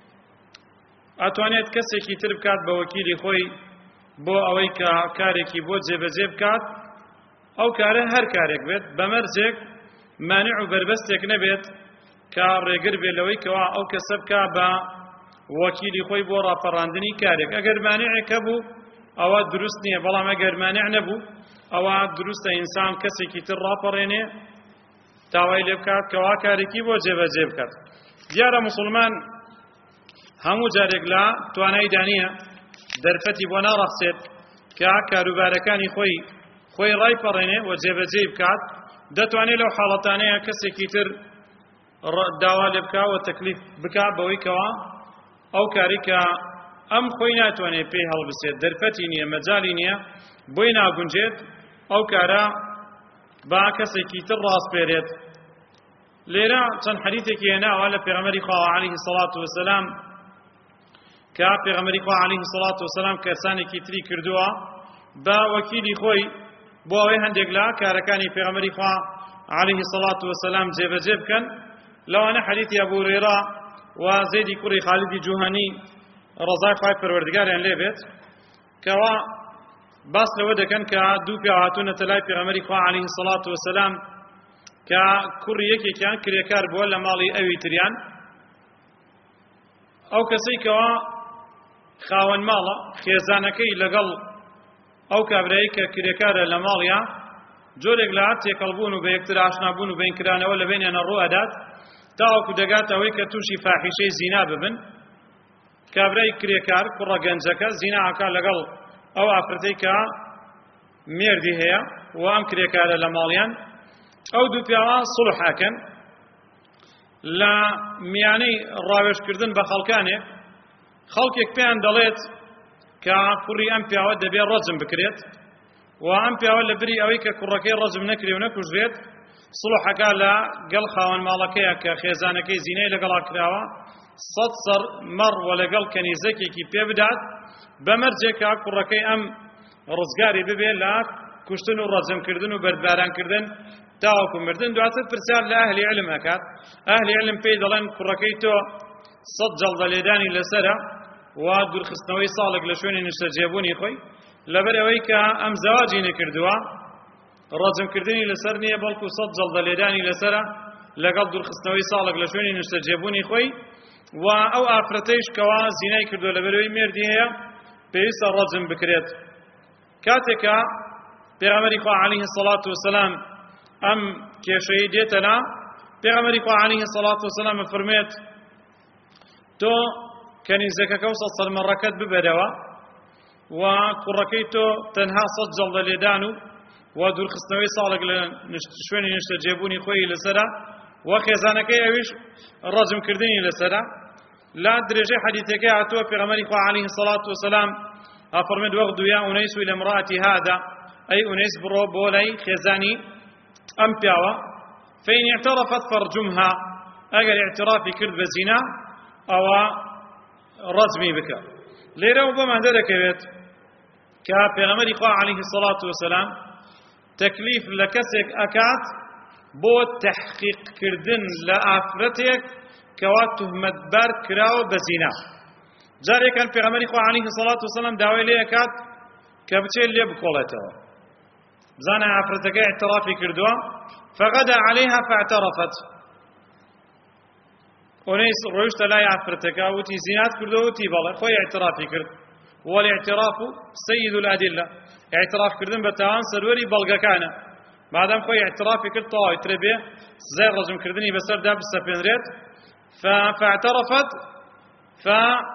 ئەتوانێت کەسێکی تر بکات بە وەکیلی خۆی بۆ ئەوەی کە کارێکی بۆ جێبەجێ بکات ئەو کارە هەر کارێک بێت بەمەرجێک مانع و بربەستێک نەبێت کە ڕێگر بێت لەوەی کەوا ئەو کەسە بکا بە وەکیلی خۆی بۆ ڕاپەڕاندنی کارێک ئەگەر مانعێک هەبوو ئەوە دروست نییە بەڵام ئەگەر مانع نەبوو ئەوە دروستە ئینسان کەسێکی تر ڕاپەڕێنێ تاوای لێ بکات کەوا کارێکی بۆ جێبەجێ بکات دیارە موسڵمان هەموو جارێک لە توانای دانیە دەرفەتی بۆ ناڕەخسێت کە کاروبارەکانی خۆی خۆی ڕایپەڕێنێ و جێبەجێ بکات دەتوانێت لەو حاڵەتانەیە کەسێکی تر داوا لێ بکات و تەکلیف بکات بەوەی کەوا ئەو کاری کە ئەم خۆی ناتوانێت پێی هەڵبسێت دەرفەتی نییە مەجالی نییە بۆی ناگونجێت ئەو کارە با کەسێکی تر ڕاستپێرێت لێرە چەند حەدیثێکی هێناوە لە پێغەمبەری خوا عەلەیهی سەڵاتو وەسەلام کە پێغەمبەری خوا عەلەیهی سەڵاتو وەسەلام کەسانێکی تری کردووە بە وەکیلی خۆی بۆ ئەوەی هەندێک لە کارەکانی پێغەمبەری خوا عەلەیهی سەڵاتو وەسەلام جێبەجێ بکەن لەوانە حەدیثی ئەبوو هورەیرە و زەیدی کوڕی خالیدی جوهەنی ڕەزای خوای پەروەردگاریان لێ بێت کەوا باس لەوە دەکەن کە دوو پیا هاتوونەتە لای پێغەمبەری خوا عەلەیهی سەڵاتو وەسەلام کە کوڕی یەکێکیان کرێکار بووە لە ماڵی ئەوی تریان ئەو کەسەی کەوا خاوەن ماڵە خێزانەکەی لەگەڵ ئەو کابرایی کە کرێکارە لە ماڵیە جۆرێک لە تێکەڵبوون و بە یەکتر ئاشنابوون و بینکرانەوە لە بینیانە ڕوو ئەدات تاوەکو دەگات ئەوەی کە تووشی فاحیشەی زینا ببن کابرای کرێکار کوڕە گەنجەکە زینا ئاکا لەگەڵ ئەو ئافرەتەی کە مێردی هەیە و ئەم کرێکارە لە ماڵیان ئەو دوو پیاوە سڵح ئەکەن لە میانەی ڕاوێژکردن بە خەڵکانێک خەڵکێک پێیان دەڵێت کە کوڕی ئەم پیاوە دەبێت ڕەجم بکرێت و ئەم پیاوە لە بری ئەوەی کە کوڕەکەی ڕەجم نەکرێ و نەکوژرێت سڵحەکە لەگەڵ خاوەن ماڵەکەیە کە خێزانەکەی زینەی لەگەڵا کراوە سەد سەر مەڕ وە لەگەڵ کەنیزەکێکی پێ بدات بەمەرجێکە کوڕەکەی ئەم ڕزگاری ببێ لە کوشتن و ڕەجەمکردن و بەردبارانکردن تاوەکو مردن. دواتر پرسیار لە ئەهلی علم ئەکات. ئەهلی علم پێی دەڵێن کوڕەکەی تۆ سەد جەڵدە لێدانی لەسەرە و دوورخستنەوەی ساڵێک لە شوێنی نیشتەجێبوونی خۆی لەبەر ئەوەی کە ئەم زەواجی نەکردووە ڕەجمکردنی لەسەر نییە بەڵکو سەد جەڵدە لێدانی لەسەرە لەگەڵ دوورخستنەوەی ساڵێک لە شوێنی نیشتەجێبوونی خۆی و ئەو ئافرەتەیش کەوا زینای کردووە لەبەرەوەی مێردی هەیە پێویستە ڕەجم بکرێت. کاتێکە پێغەمبەری خوا عەلەیهی سەڵات وەسەلام ئەم کێشەی دێتە لا پێغەمبەری خوا عەلەیهی سەڵات وەسەلام فەرمێت تۆ کەنیزەکەکە و سەد سەرمەڕەکەت ببەرەوە و کوڕەکەی تۆ تەنها سەد جەڵدە لێدان و و دوورخستنەوەی ساڵێک لە شوێنی نیشتەجێبوونی خۆی لەسەرە و خێزانەکەی ئەویش ڕەجمکردنی لەسەرە. لا درێژەی حەدیثەکەی هاتووە پێغەمبەری خوا عەلەیهی سەڵات وەسەلام ئەفەرمێت وەغدو یا ئونەیس إلى امرأة هذا ئەی ئونەیس بڕۆ بۆ لای خێزانی ئەم پیاوە فإن اعترفت فارجمها ئەگەر اعترافی کرد بە زینا ئەوە ڕەجمی بکە. لێرە و بۆمان دەرەکەوێت کە پێغەمبەری خوا عەلەیهی سەڵات وەسەلام تەکلیف لە کەسێک ئەکات بۆ تەحقیقکردن لە ئافرەتێک کەوا توهمەتبار کراوە بە زینا. جارێکان پێغەمبەری خوا عەلەیهی سەڵات وەسەلام داوای لێ ئەکات کە بچێت لێ بکۆڵێتەوە بزانە ئافرەتەکە اعترافی کردووە فغدا عليها فاعترفت. ئونەیس ڕۆیشتە لای ئافرەتەکە وتی زینات کردووە وتی بەڵێ خۆی اعترافی کرد. والاعتراف سيد الأدلة. اعتراف کردن بە تاوان سەروەری بەڵگەکانە. مادام خۆی اعترافی کرد تەواوی ترێبێ سزای ڕەجمکردنی بەسەردا بسەپێنرێت. فاعترفت ف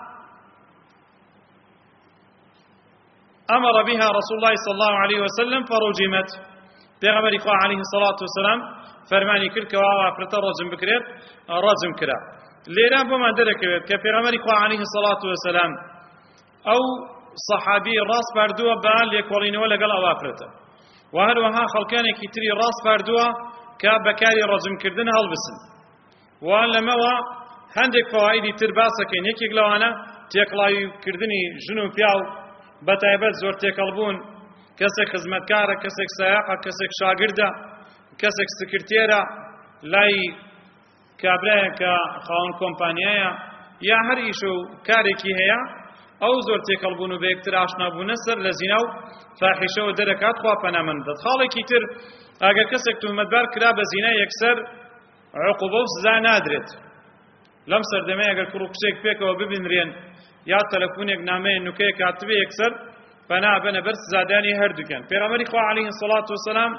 أمر بها رسول الله صلى الله عليه وسلم فرجمت. پیغمبری خوا علیه الصلاة والسلام فرمانی کرد که ئافرەتە ڕەجم بکرێت ڕەجم کرا. لێرە بۆمان دەرەکەوێت کە پێغەمبەری خوا علیه الصلاة والسلام ئەو سەحابی ڕاست پاردووە بە لێکۆڵینەوە لەگەڵ ئەو ئافرەتە و هەروەها خەڵکانێکی تری ڕاست پاردووە کە بەکاری ڕەجمکردن هەڵبسن. و لەمەوە هەندێک فەوایدی تر باسەکەین. یەکێک لەوانە تێکڵاویکردنی ژن و پیا و بەتایبەت زۆر تێکەڵبوون. کەسێک خزمەتکارە، کەسێک سایاقە، کەسێک شاگردە، کەسێک سکرتێرە لای کابرایە کە خاوەن کۆمپانیایە یا هەر ئیش و کارێکی هەیە ئەو زۆر تێکەڵبوون و بە یەکتر ئاشنابوونە سەر لە زینا و فاحیشەوە دەرەکات. خوا پەنامەند بدات. خاڵێکی تر ئەگەر کەسێک توهمەتبار کرا بە زینا یەکسەر عقوبە و سزا نادرێت. لەم سەردەمەیە ئەگەر کوڕ و کچێک پێکەوە ببینرێن یا تەلەفۆنێک نامەیە نوکەیەک هاتبێ یەکسەر فنا بنە بەر سزادانی هەردووکیان. پێغەمبەری خوا عەلەیهی الصلاة والسلام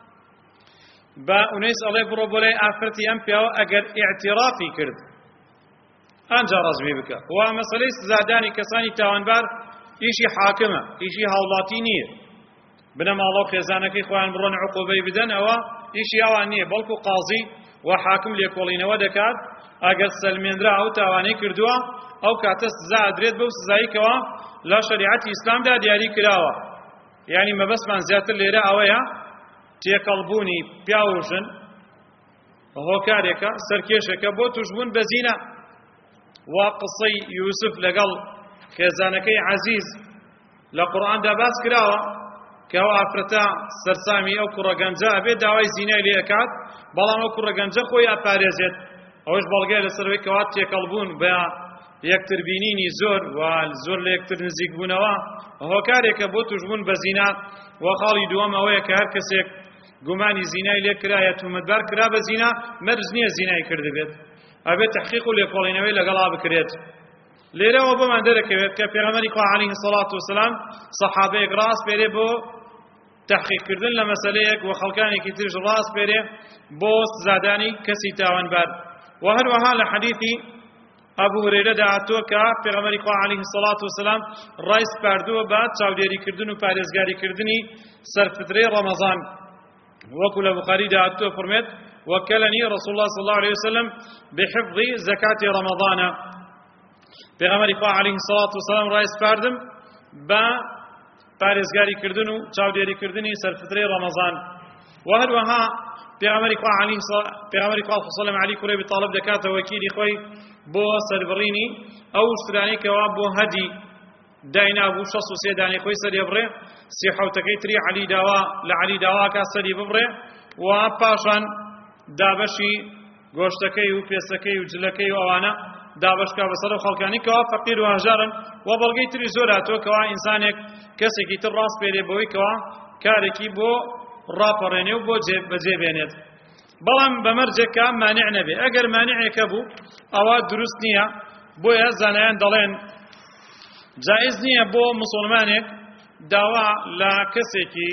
بە ئونەیس ئەڵێ بڕۆ بۆ لای ئافرەتی ئەم پیاوە ئەگەر ئیعترافی کرد ئەنجا ڕەجمی بکە. وا مەسەلەی سزادانی کەسانی تاوانبار ئیشی حاکمە، ئیشی هاوڵاتی نییە. بنە ماڵەوە خێزانەکەی خۆیان بڕۆن عقوبەی بدەن ئەوە ئیشی ئەوان نییە، بەڵکو قازی و حاکم لێکۆڵینەوە دەکات. ئەگەر سەلمێنرا ئەو تاوانەی کردووە ئەو کاتە سزا ئەدرێت بەو سزایی کەوا لە شریعەتی ئیسلامدا دیاری کراوە. یعنی مەبەستمان زیاتر لێرە ئەوەیە تێکەڵبوونی پیا و ژن هۆکارێکە سەرکێشێکە بۆ توشبوون بە زینا. وا قسەی یوسف لەگەڵ خێزانەکەی عەزیز لە قورئاندا باس کراوە کە ئەو ئافرەتە سەرسامی ئەو کوڕە گەنجە ئەبێت داوای زینای لێ ئەکات بەڵام ئەو کوڕە گەنجە خۆی ئەپارێزێت. ئەوەش بەڵگەیە لەسەرەوەی کەوا تێکەڵبوون بە یەکتر بینینی زۆر و زۆر لە یەکتر نزیک بوونەوە هۆکارێکە بۆ توشبوون بە زینا. و خاڵی دووەم ئەوەیە کە هەر کەسێک گومانی زینای لێ کرایە توهمەتبار کرا بە زینا مەرج نییە زینای کردبێت، ئەبێت تەحقیق و لێکۆڵینەوەی لەگەڵا بکرێت. لێرەوە بۆمان دەرەکەوێت کە پێغەمبەری خوا عەلەیهی الصلاة والسلام سەحابەیەک ڕاست پێرێ بۆ تەحقیقکردن لە مەسەلەیەک و خەڵکانێکی ترش ڕاست پێرێ بۆ سزادانی کەسی تاوانبار. و هەروەها لە حەدیثی ئەبو هورەیرە داهاتووە کە پێغەمبەری خوا عەلەیهی الصلاة والسلام ڕای سپاردووە بە چاودێریکردن و پارێزگاریکردنی سەرفترەی ڕەمەزان. وەکو لە بوخاری داهاتووە فەرمێت وەکەلەنی رسول الله صلى الله عليه وسلم بحفظ زكاة رمضان. پێغەمبەری خوا عەلەیهی الصلاة والسلام ڕای سپاردم بە پارێزگاریکردن و چاودێریکردنی سەرفترەی ڕەمەزان. وهروها پیغمبری خوا علی پیغمبری خوا صلی الله علیه کوڕی طالب دکات وکیلی خوی بو سربرینی او شترانی کوا بو هدی داینا بو شخص سه دانی خوی سری بره سی حوتکی تری علی داوا لعلی داوا کا سری بره و پاشان دابشی گوشتکی و پیسکی و جلکی و اوانا دابشکا بسر خلقانی کوا فقیر و هجارن و بلگی تری زوراتو کوا انسانک کسی کی تر راست پیری بوی کوا کارکی بو راپەڕێنێ و بۆ بەجێبێنێت بەڵام بەمەرجێکە مانع نەبێ ئەگەر مانعێکە بوو ئەوە دروست نییە بۆیە زانایان دەڵێن جایز نییە بۆ موسڵمانێک داوا لە کەسێکی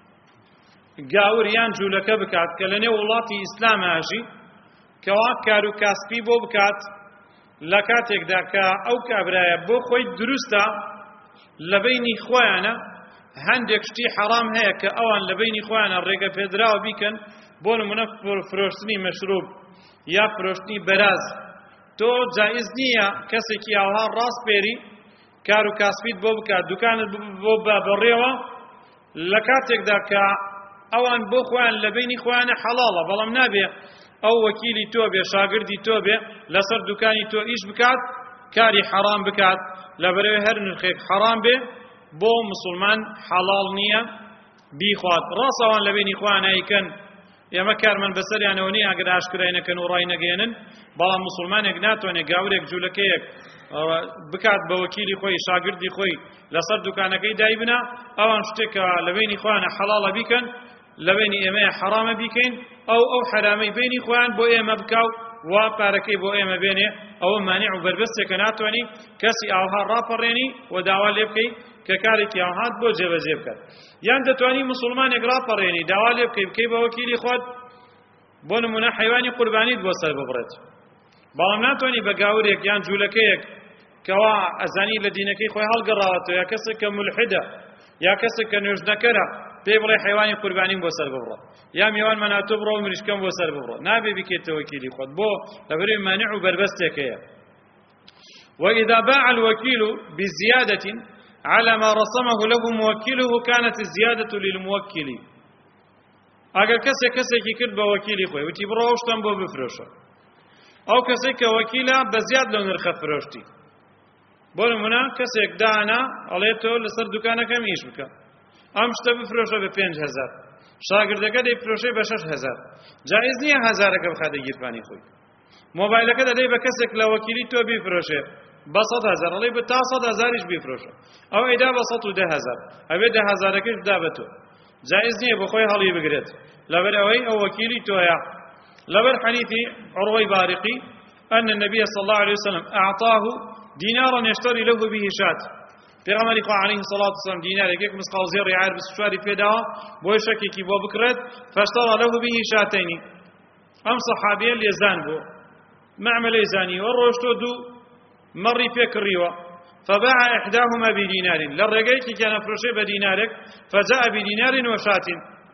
گاور یان جوولەکە بکات کە لە نێو وڵاتی ئیسلاماژی کەوا کار و کاسبی بۆ بکات لە کاتێکدا کە ئەو کابرایە بۆ خۆی دروستە لە بەینی خۆیانە هەندێک شتی حرام هەیە کە ئەوان لە بینی خۆیانە ڕێگە پێدراوە بیکەن بۆ نمونە فرۆشتنی مەشروب یا فرۆشتنی بەراز تۆ جایز نییە کەسێکی ئاوها ڕاستپێری کار و کاسبیت بۆ بکات دوکانت بۆ بەڕێوە لە کاتێکدا کە ئەوان بۆ خۆیان لە بینی خۆیانە حەڵاڵە بەڵام نابێ ئەو وەکیلی تۆ بێ شاگردی تۆ بێ لەسەر دوکانی تۆ ئیش بکات کاری حرام بکات لەبەرەوەی هەر نرخێک حرام بێ بۆ مسلمان حەڵاڵ نییە بیخوات ڕاستەوان لە بینی خۆیان ئەیکەن ئێمە کارمان بەسەریانەوە نییە ئەگەر ئاشکرای نەکەن و ڕای نەگەێنن بەڵام مسلمانێک ناتوانێت گاورێک جوولەکەیەک بکات بە وەکیلی خۆی شاگردی خۆی لەسەر دوکانەکەی دایبنا ئەوان شتێکە لە بینی خۆیانە حەڵاڵە بیکەن لە بینی ئێمەیە حەرامە بیکەین ئەو ئەو حرامەی بینی خۆیان بۆ ئێمە بکاو وا پارەکەی بۆ ئێمە بێنێ ئەوە مانع و بەربەستێکە ناتوانانی کەسی ئاوها ڕاپەڕێنی و داوا لێ بکەی کە کارێکی ئاوهات بۆ جێبەجێ بکات یان دەتوانی مسلمانێک ڕاپەڕێنی داوا لێ بکەی بکەی بە وەکیلی خۆت بۆ نمونە حیوانی قوربانیت بۆ سەر ببڕێت بەڵام ناتوانی بە گاورێک یان جوولەکەیەک کەوا ئەزانی لە دینەکەی خۆی هەڵگەڕاوەتەوە یا کەسێک کە مولحدە یا کەسێک کە نوێژنەکەرە پێی بڵێ حیوانی قوربانیم بۆ سەر ببڕە یا میوان مەناتۆ بڕۆ و مریشکەم بۆ سەر ببڕە نابێ بکێتە وەکیلی خۆت بۆ لەبەرەوەی مانع و بەربەستێک هەیە وإذا باع الوكيل بزيادة على ما رسمه له موكله كانت الزيادة للموكل اگر کسی کسی کی کرد با وکیلی خوی و تی براوشتن با بفروشه او کسی که وکیلا بزیاد لون نرخ فروشتی بول منا کسی که دانا علی تو لسر دکانه کمیش بکن امشت بفروشه به پنج هزار شاگردگه دی فروشه به شش هزار جایز نیه هزاره که بخواهد گیرفانی خوی موبایل که دی به کسی که لوکیلی تو بفروشه بسط هزار علی به تا صد هزارش بفروشه او ایدا بسط و ده هزار او ده هزاره کش دابتو جائز نیه بخوی حالی بگرد لبر اوی او وکیلی تویا لبر حديث عروة بارقي أن النبي صلى الله عليه وسلم أعطاه دينارا يشتري له به شاة پیغمبر خو عليه الصلاة والسلام دينار يك مسقال زير يعرف السواري فدا بو شكي كي بو بكرت فاشترى له به شاتين أم صحابي اللي زان بو معمل يزاني وروشتو دو مري فيك الريوة فباع إحداهما بدينار للرجيك كان فروشه بدينارك فجاء بدينار وشاة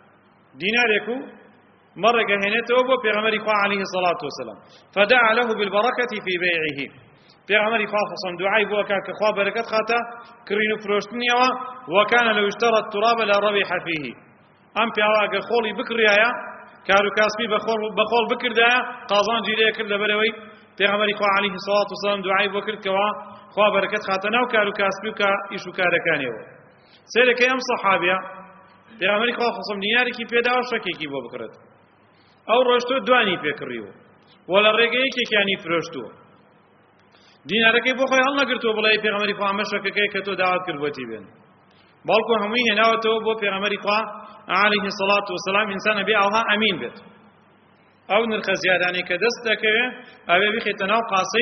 دينارك مرة كهنته أبو پیغمبر خو عليه الصلاة والسلام فدعا له بالبركة في بيعه پیغمبر خو خصم دعاء بو كاك خو بركة خاطا كرينو فروشتنيا وكان لو اشترى التراب لا ربح فيه ام پیاواګ خولي بکریا کارو کاسبي بخول بخول بکر دا قازان جيري کړ لبروي پیغمبر خو عليه الصلاة والسلام دعاء بو کړ کوا خو برکت خاطا نو کارو کاسبي کا ایشو کارکانه و سره کې ام صحابيا پیغمبر خو خصم دینار کی پیدا او شکی کی بو بکرت او روشتو دوانی پکریو ولا رګی کی کانی فروشتو دینار کی بو خو الله ګرتو بلای پیغمبر خو هم شکی کی کته دعوت کړوتی بین بالکو همي نه وته بو پیغمبر خو عليه الصلاه والسلام انسان بي اوها امين بت او نرخ زیادانی که دست دکوه او بخی تناو قاسی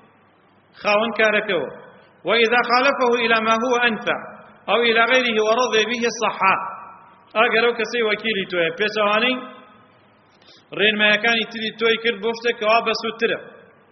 خاون کارکو و اذا خالفه الى ما هو انفع او الى غيره ورضي به الصحة اگر او کسی وکیلی توی پیسوانی رین مایکانی تری توی کرد بوشته که آب سوتره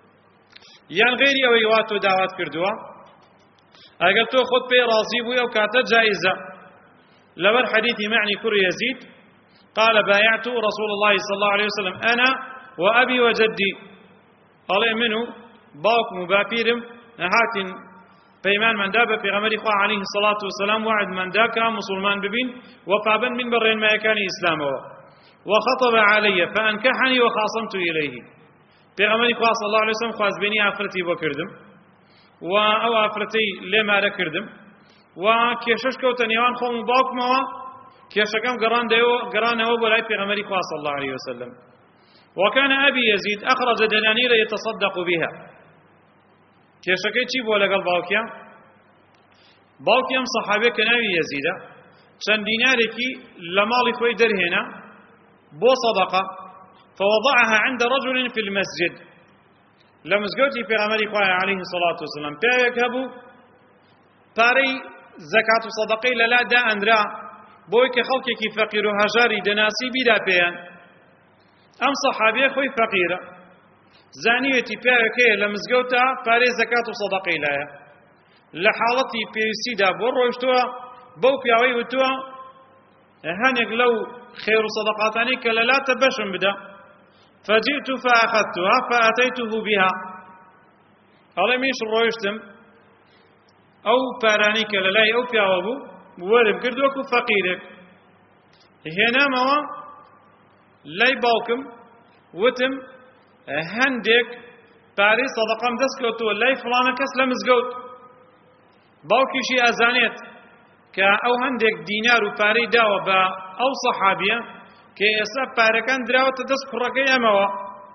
یان غیری او ایواتو دعوت کردوا اگر تو خود پی راضی بوی او کاتا جائزه لبر حديث معني كر يزيد قال بايعت رسول الله صلى الله عليه وسلم أنا وأبي وجدي قال منه باوك مبابيرم هاتن بيمان من داب في غمر إخوة عليه الصلاة والسلام وعد من داك مسلمان ببين وقابا من برين ما يكان إسلامه وخطب علي فأنكحني وخاصمت إليه پیغمبری خوا صلی الله علیه وسلم خوازبینی ئافرەتی بۆ کردم و ئەو ئافرەتەی لێمارە کردم و کێشەش کەوتە نێوان خۆم و باوکمەوە کێشەکەم گەڕانەوە بۆ لای پێغەمبەری خوا صلی الله علیه وسلم وكان أبي يزيد أخرج دنانير يتصدق بها کێشەکەی چی بۆ لەگەڵ باوکیان باوکیان سەحابەیە کە ناوی یەزیدە چەند دینارێکی لە ماڵی خۆی دەرهێنا بۆ صدقة فوضعها عند رجل في المسجد لمزگوتی پیغمبری خواه عليه الصلاة والسلام پیاوێک هەبوو پارەی زەکات و سەدەقەی لەلا دائەنرا بۆی کە خەڵکێکی فەقیر و هەژاری دەناسی بیدا پێیان ئەم سەحابیە خۆی فەقیرە زانیوێتی پیاوێکەیە لە مزگەوتە پارەی زەکات و سەدەقەی لایە لە حاڵەتی پێویستیدا بۆ ڕۆیشتووە بەو پیاوەی وتووە هەنێک لەو خێر و سەدەقاتانەی کە لەلاتە بەشم بدە فجئت فأخذتها فأتيته بها هەڵێ منیش ڕۆیشتم ئەو پارانەی کە لەلای ئەو پیاوە بوو وەرم کرد وەکو فەقیرێک هێنامەوە لای باوکم وتم هەندێک پارەی سەدەقەم دەستکەوتووە لای فڵانە کەس لە مزگەوت باوکیشی ئەزانێت کە ئەو هەندێک دینار و پارەی داوە بە ئەو سەحابیە کە ئێستا پارەکان دراوەتە دەست کوڕەکەی ئەمەوە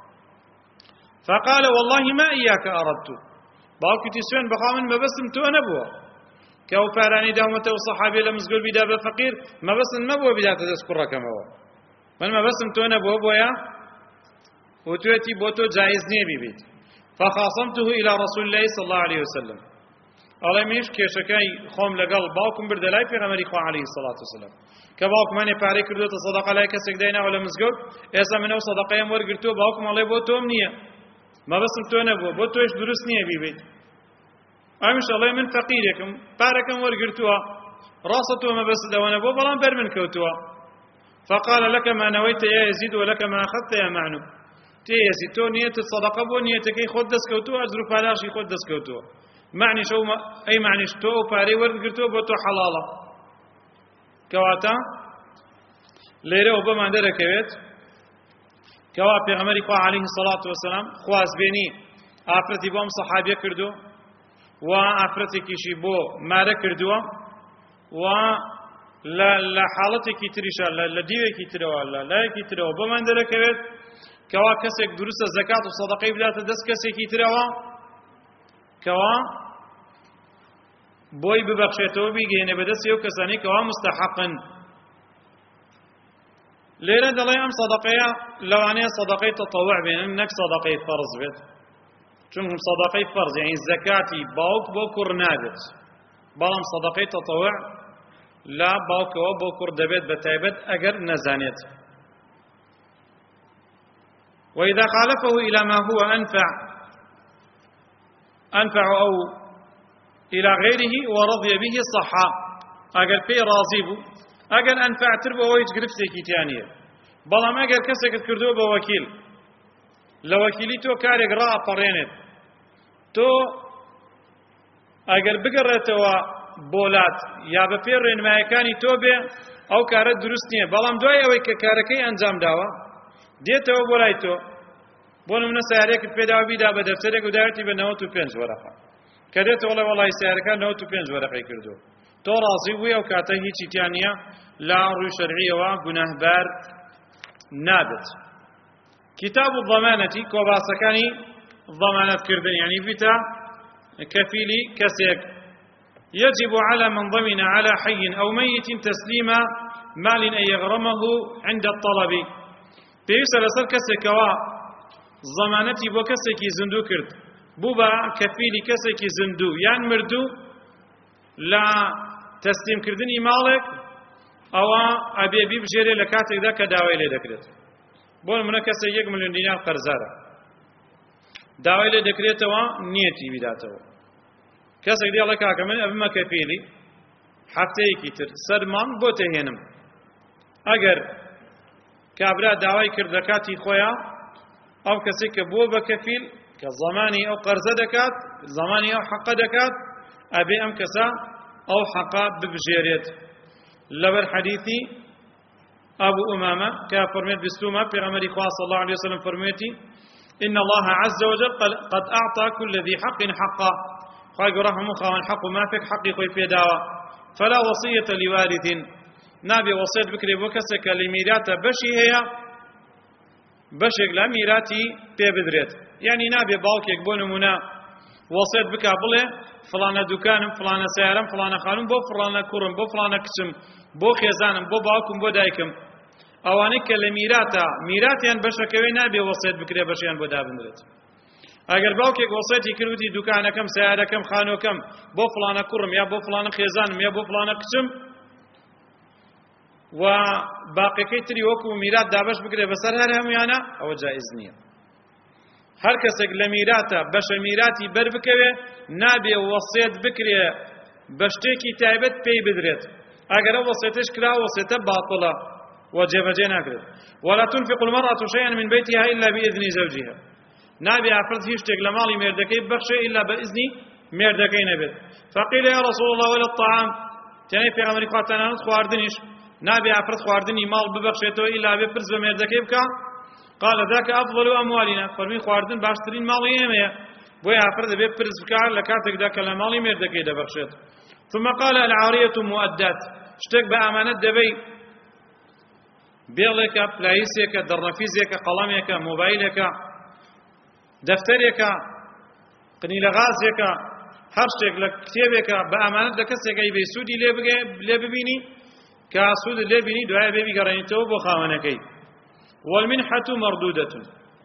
فقال والله ما إياك أردت باوکیتی سوێن بەخوا من مەبەستم تۆ نەبووە کە ئەو پارانەی داومەتە و سەحابیە لە مزگەوت بیدا بە فەقیر مەبەستم نەبووە بیداتە دەست کوڕەکەمەوە من مەبەستم تۆ نەبووە بۆیە وتوێتی بۆ تۆ جایز نییە بیبیت فخاصمته إلى رسول الله صلى الله عليه وسلم ئەڵێ منیش کێشەکەی خۆم لەگەڵ باوکم بردە لای پێغەمبەری خوا عليه الصلاة والسلام کە باوکمانێ پارەی کردوتە سەدەقە لای کەسێک دایناوە لە مزگەوت ئێستا من ئەو سەدەقەیەم وەرگرتووە باوکم ئەڵێ بۆ تۆم نییە مەبەستم تۆ نەبووە بۆ تۆش دروست نییە بیبیت ئەمیش ئەڵێ من فەقیرێکم پارەکەم وەرگرتووە ڕاستە تۆ مەبەست لەوە نەبووە بەڵام بەر من کەوتووە فقال لك ما نويت يا يزيد ولك ما أخذت يا معنو تي يزيد تو نيتت صدقة بو نيتكي خود دەستکەوتووە ئەجر و پاداشی خۆت دەستکەوتووە معنی شو أي معنی تو پارەی وەرگرتووە بۆ تۆ حەڵاڵە کەواتە لێرە و بەمان دەرەکەوێت کەوا پێغەمبەری خوا عليه الصلاة والسلام خوازبێنی ئافرەتی بۆ ئەم سەحابیە کردو و ئافرەتێکیشی بۆ مارە کردووە و لە حاڵەتێکی تریشە لە دیوێکی ترەوە لە لایەکی ترەوە بۆمان دەرەکەوێت کەوا کەسێک دروستە زەکات و سەدەقەی بداتە دەست کەسێکی ترەوە کەوا بۆی ببەخشێتەوە بیگەێنێ بەدەستی ئەو کەسانی کەوا مستەحەقن لێرە دەڵێ ئەم سەدەقەیە لەوانەیە سەدەقەی تەطەوع بێنن نەک سەدەقەی فەرز بێت چونکە سەدەقەی فەرز یعنی زەکاتی باوک بۆ کوڕ نابێت بەڵام سەدەقەی تەطەوع لا باوکەوە بۆ کوڕ دەبێت بە تایبەت ئەگەر نەزانێت وإذا خالفه إلى ما هو أنفع أنفع أو إلى غيره ورضي به صحة أجل في راضي بو أجل أنفع تربو ويج قرفتي كتانية بلام أجل كسك كردو بوكيل لو وكيلي تو كاري قراء طرينت تو أجل بقرتوا بولات يا بفيرين ما يكاني توبه أو كارت درستنيه بلام دوای أو كاركي أنجام داوا ديتو بولايتو بون من سيارك پیدا بیدا به دفترێک و داوێتی بە نەوەت و پێنج وەرەقە کە دێتە وڵێ وەڵی سیارەکە نەوەت و پێنج وەرەقەی کردو تۆ ڕازی بووی ئەو کاتە هیچی تیان نییە لا ڕووی شەرعیەوە گوناهبار نابێت کتاب الضمانەتی کۆباسەکانی ضمانەتکردن یعنی بیتە کەفیلی کەسێک يجب على من ضمن على حي أو ميت تسليم مال أن يغرمه عند الطلب پێویستە لەسەر کەسێکەوە زەمانەتی بۆ کەسێکی زیندوو کرد بوو بە کەفیلی کەسێکی زیندوو یان مردوو لە تەسلیمکردنی ماڵێک ئەوە ئەبێ بیبژێرێ لە کاتێکدا کە داوای لێ دەکرێت بۆ نمونە کەسێک یەک ملیۆن دینار قەرزارە داوای لێ دەکرێتەوە نیەتی بیداتەوە کەسێک دێڵە کاکە من ئەبمە کەفیلی هەفتەیەکی تر سەرمان بۆ تێهێنم ئەگەر کابرا داوای کرد لە کاتی خۆیان ئەو کەسێک کە بووە بە کەفیل کە زەمانی ئەو قەرزە دەکات زەمانی ئەو حەقە دەکات ئەبێ ئەم کەسە ئەو حەقە ببژێرێت لەبەر حەدیثی أبو أمامة كفرميت بسلومة في غمر إخوة صلى الله عليه وسلم فرميتي إن الله عز وجل قد أعطى كل ذي حق حقا خايق رحمه خاوان حق ما فيك حقي خوي في داوة فلا وصية لوارث نابي وصية بكري بوكسك لميراتا بشي هي بشك لا ميراتي بيبدريت يعني نابي باوكيك بونمونا وصية بكا بله فلانة دكانم فلانة سيارم فلانة خانم بو فلانة كورم بو فلانة كسم بو خيزانم بو باوكم بو دايكم اوانك لميراتا ميراتيان بشكوي نابي وصية بكري بشيان بو دابندريت اگر باوکێک وەسیەتی کردوتی دوکانەکەم سیارەکەم خانۆکەم بۆ فلانە کوڕم یا بۆ فلانە خێزانم یا بۆ فلانە کچم و باقیەکەی تری وەکو میرات دابەش بکرێ بەسەر هەر هەمویانە ئەوە جائز نییە. هەر کەسێک لە میراتە بەشە میراتی بەر بکەوێ نابێ وەسیەت بکرێ بە شتێکی تایبەت پێی بدرێت. ئەگەر ئەو وەسیەتش کرا وەسیەتە باتڵە و جێبەجێ ناکرێت. ولا تنفق المرأة شيئا من بيتها إلا بإذن زوجها. نابي أفرد هيش تقل مالي مردكي بخشي إلا بإذن مردكي نبت. فقيل يا رسول الله ولا الطعام تاني في غمري قاتنا خواردنيش نابي أفرد خواردني مال ببخشيته إلا ببرز بمردكي بكا قال ذاك أفضل أموالنا فرمي خواردن باشترين مالي يميا بويا أفرد ببرز بكا لكاتك ذاك المالي مردكي دبخشيت. ثم قال العارية مؤدات اشتك بأمانة دبي بيغلك بلايسيك درنفيزيك قلميك موبايلك دفترێکە قنیلە غازێکە هەر شتێک لە کتێبێکە بە ئەمانەت لە کەسێکە بێ سوودی لێ ببینی کە سوودت لێ بینی دوایە بێ بیگەڕێنیتەوە بۆ خاوەنەکەی. والمنحة مردودة